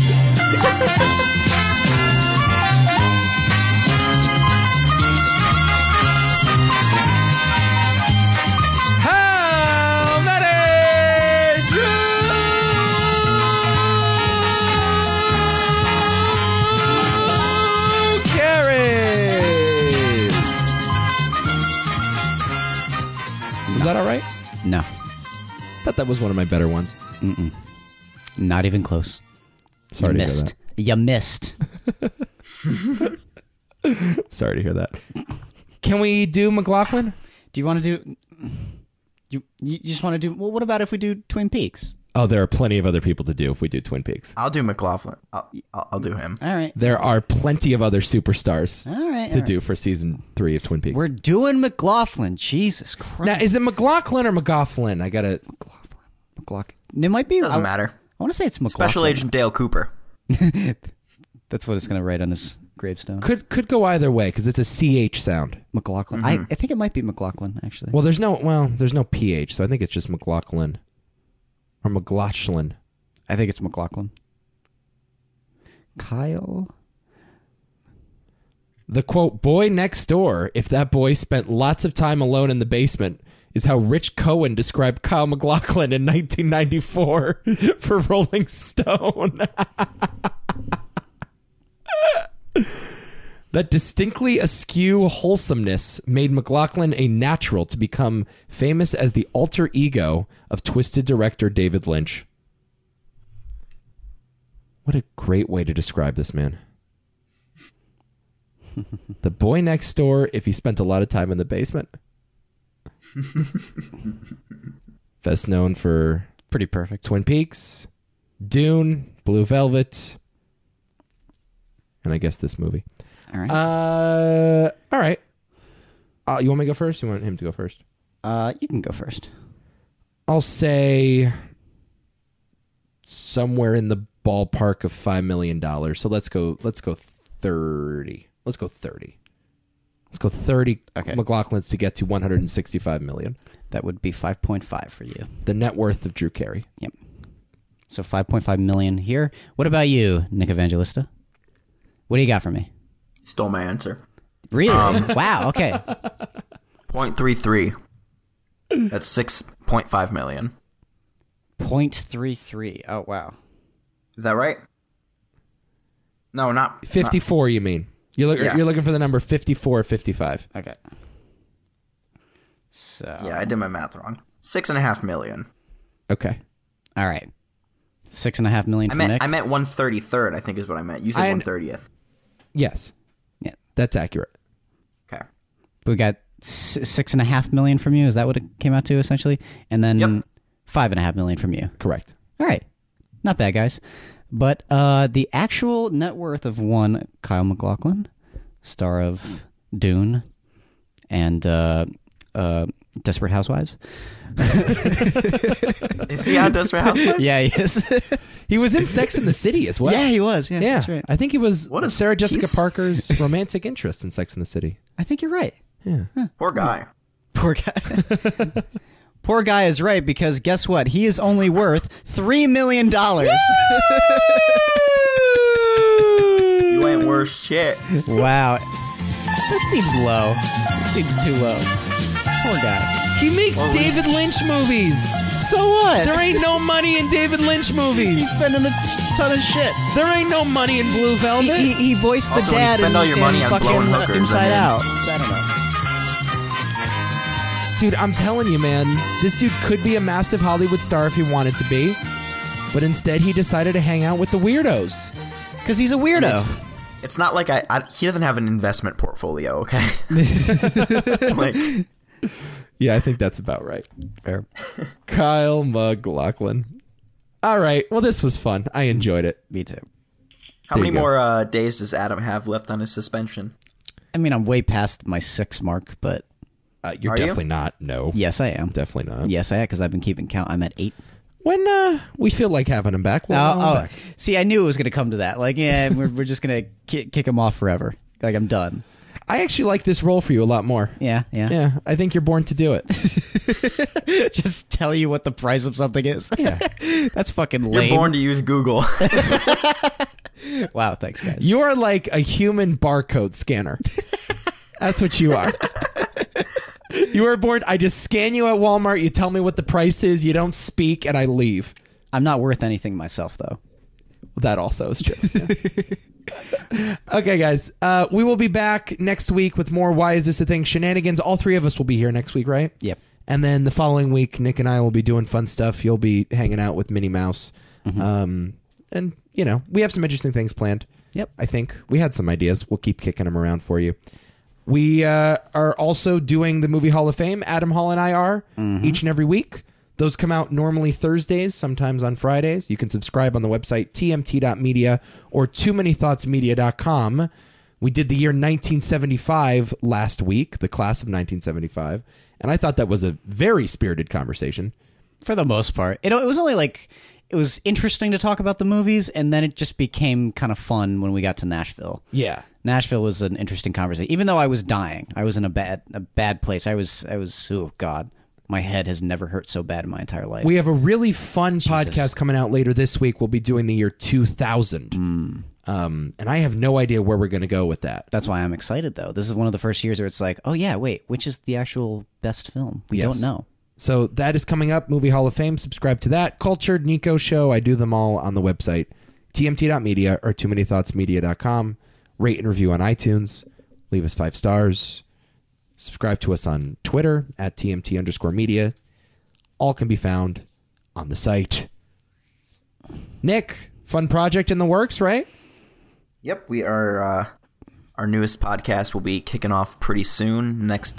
A: How many Drew carries? Is that all right?
B: No.
A: I thought that was one of my better ones.
B: Not even close.
A: Sorry
B: You
A: to hear
B: missed. You missed.
A: that. Sorry to hear that. Can we do McLaughlin?
B: Do you want to do... You just want to do... Well, what about if we do Twin Peaks?
A: Oh, there are plenty of other people to do if we do Twin Peaks.
C: I'll do McLaughlin. I'll do him.
B: All right.
A: There are plenty of other superstars
B: All right.
A: to do for season 3 of Twin Peaks.
B: We're doing McLaughlin. Jesus Christ.
A: Now, is it McLaughlin or McGoughlin? I gotta.
B: McLaughlin. It might be...
C: Doesn't
B: I
C: matter.
B: want to say it's McLaughlin.
C: Special Agent Dale Cooper.
B: That's what it's going to write on his gravestone.
A: Could go either way because it's a CH sound.
B: McLaughlin. I think it might be McLaughlin, actually.
A: Well, there's no PH, so I think it's just McLaughlin or McLaughlin.
B: I think it's McLaughlin. Kyle?
A: The quote, boy next door, if that boy spent lots of time alone in the basement, is how Rich Cohen described Kyle MacLachlan in 1994 for Rolling Stone. That distinctly askew wholesomeness made MacLachlan a natural to become famous as the alter ego of twisted director David Lynch. What a great way to describe this man. The boy next door, if he spent a lot of time in the basement. Best known for
B: Pretty perfect.
A: Twin Peaks, Dune, Blue Velvet, and I guess this movie.
B: All right.
A: All right. You want me to go first? You want him to go first?
B: You can go first.
A: I'll say somewhere in the ballpark of $5 million. So let's go 30. Let's go 30. Let's go 30
B: Okay.
A: McLaughlins to get to 165 million.
B: That would be 5.5 for you.
A: The net worth of Drew Carey.
B: Yep. So 5.5 million here. What about you, Nick Evangelista? What do you got for me?
C: Stole my answer.
B: Really? Wow. Okay.
C: 0.33. That's 6.5 million.
B: 0.33. Oh, wow.
C: Is that right? No, not
A: 54, you mean? You're
C: Yeah.
A: looking for the number 54 or 55.
B: Okay. So.
C: Yeah, I did my math wrong. 6.5 million.
A: Okay.
B: All right. 6.5 million for Nick.
C: I meant 133rd. I think is what I meant. You said 130th.
A: Yes.
B: Yeah.
A: That's accurate.
C: Okay.
B: We got 6.5 million from you. Is that what it came out to essentially? And then
C: Yep.
B: 5.5 million from you.
A: Correct.
B: All right. Not bad, guys. But the actual net worth of one Kyle MacLachlan, star of Dune and Desperate Housewives.
C: Is he on Desperate Housewives?
B: Yeah, he is.
A: He was in Sex and the City as well.
B: Yeah, he was. Yeah,
A: Yeah.
B: that's right.
A: I think he was
C: What is-
A: Sarah Jessica
C: he's-
A: Parker's romantic interest in Sex and the City.
B: I think you're right.
A: Yeah.
C: Poor guy.
B: Poor guy. Poor guy is right because guess what? He is only worth $3 million.
C: You ain't worth shit.
B: Wow. That seems low. That seems too low. Poor guy.
A: He makes David Lynch movies.
B: So what?
A: There ain't no money in David Lynch movies.
B: He's spending a ton of shit.
A: There ain't no money in Blue Velvet.
B: He voiced the
C: Also, when you
B: dad
C: spend
B: in,
C: all your money
B: in
C: on
B: fucking
C: blowing hookers,
B: Inside
C: and then-
B: Out. I don't know.
A: Dude, I'm telling you, man, this dude could be a massive Hollywood star if he wanted to be, but instead he decided to hang out with the weirdos.
B: Because he's a weirdo.
C: It's not like he doesn't have an investment portfolio, okay? Like,
A: Yeah, I think that's about right.
B: Fair.
A: Kyle MacLachlan. All right. Well, this was fun. I enjoyed it.
B: Me too.
C: How
A: There
C: many
A: you go.
C: more days does Adam have left on his suspension?
B: I mean, I'm way past my 6 mark, but
A: You're
C: Are you?
A: definitely not. No.
B: yes, I am.
A: Definitely not.
B: Yes, I am, because I've been keeping count. I'm at 8.
A: When we feel like having him back, we'll have him back.
B: See, I knew it was going to come to that. Like, yeah, we're just going to kick him off forever. Like, I'm done.
A: I actually like this role for you a lot more.
B: Yeah.
A: Yeah, I think you're born to do it.
B: Just tell you what the price of something is.
A: Yeah.
B: That's fucking
C: You're
B: lame.
C: born to use Google.
B: Wow, thanks, guys.
A: You are like a human barcode scanner. That's what you are. You are born. I just scan you at Walmart. You tell me what the price is. You don't speak, and I leave.
B: I'm not worth anything myself, though.
A: That also is true. Yeah. Okay, guys. We will be back next week with more Why Is This a Thing shenanigans. All three of us will be here next week, right?
B: Yep.
A: And then the following week, Nick and I will be doing fun stuff. You'll be hanging out with Minnie Mouse. And, you know, we have some interesting things planned.
B: Yep.
A: I think we had some ideas. We'll keep kicking them around for you. We are also doing the Movie Hall of Fame. Adam Hall and I are each and every week. Those come out normally Thursdays, sometimes on Fridays. You can subscribe on the website tmt.media or toomanythoughtsmedia.com. We did the year 1975 last week, the class of 1975, and I thought that was a very spirited conversation.
B: For the most part. It was only like, it was interesting to talk about the movies, and then it just became kind of fun when we got to Nashville.
A: Yeah.
B: Nashville was an interesting conversation. Even though I was dying, I was in a bad place. I was, oh God, my head has never hurt so bad in my entire life.
A: We have a really fun podcast coming out later this week. We'll be doing the year 2000. And I have no idea where we're going to go with that.
B: That's why I'm excited, though. This is one of the first years where it's like, oh yeah, wait, which is the actual best film? We don't know.
A: So that is coming up, Movie Hall of Fame. Subscribe to that. Cultured, Nico Show. I do them all on the website, tmt.media or toomanythoughtsmedia.com. Rate and review on iTunes. Leave us 5 stars. Subscribe to us on Twitter at TMT_media. All can be found on the site. Nick, fun project in the works, right?
C: Yep, we are. Our newest podcast will be kicking off pretty soon. Next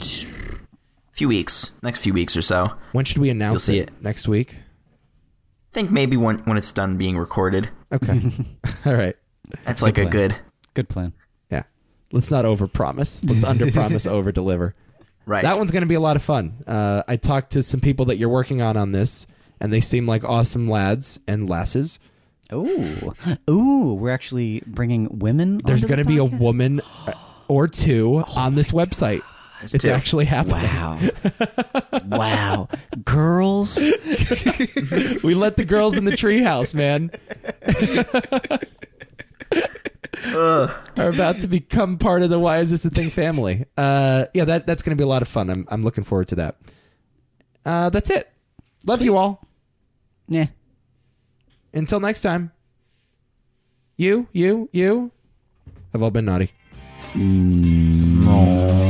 C: few weeks or so.
A: When should we announce
C: You'll see
A: it?
C: it.
A: Next week?
C: I think maybe when it's done being recorded.
A: Okay. All right.
C: That's like a
B: plan.
C: good.
B: Good plan.
A: Yeah. Let's not overpromise. Let's underpromise, overdeliver.
C: Right.
A: That one's going to be a lot of fun. I talked to some people that you're working on this, and they seem like awesome lads and lasses.
B: Ooh, we're actually bringing women.
A: There's
B: going to
A: be a woman or two on this website. It's
C: two.
A: actually happening.
B: Wow. Girls.
A: We let the girls in the treehouse, man. Are about to become part of the Why Is This a Thing family. Yeah, that's going to be a lot of fun. I'm looking forward to that. That's it. Love you all.
B: Yeah.
A: Until next time. You have all been naughty.
C: No.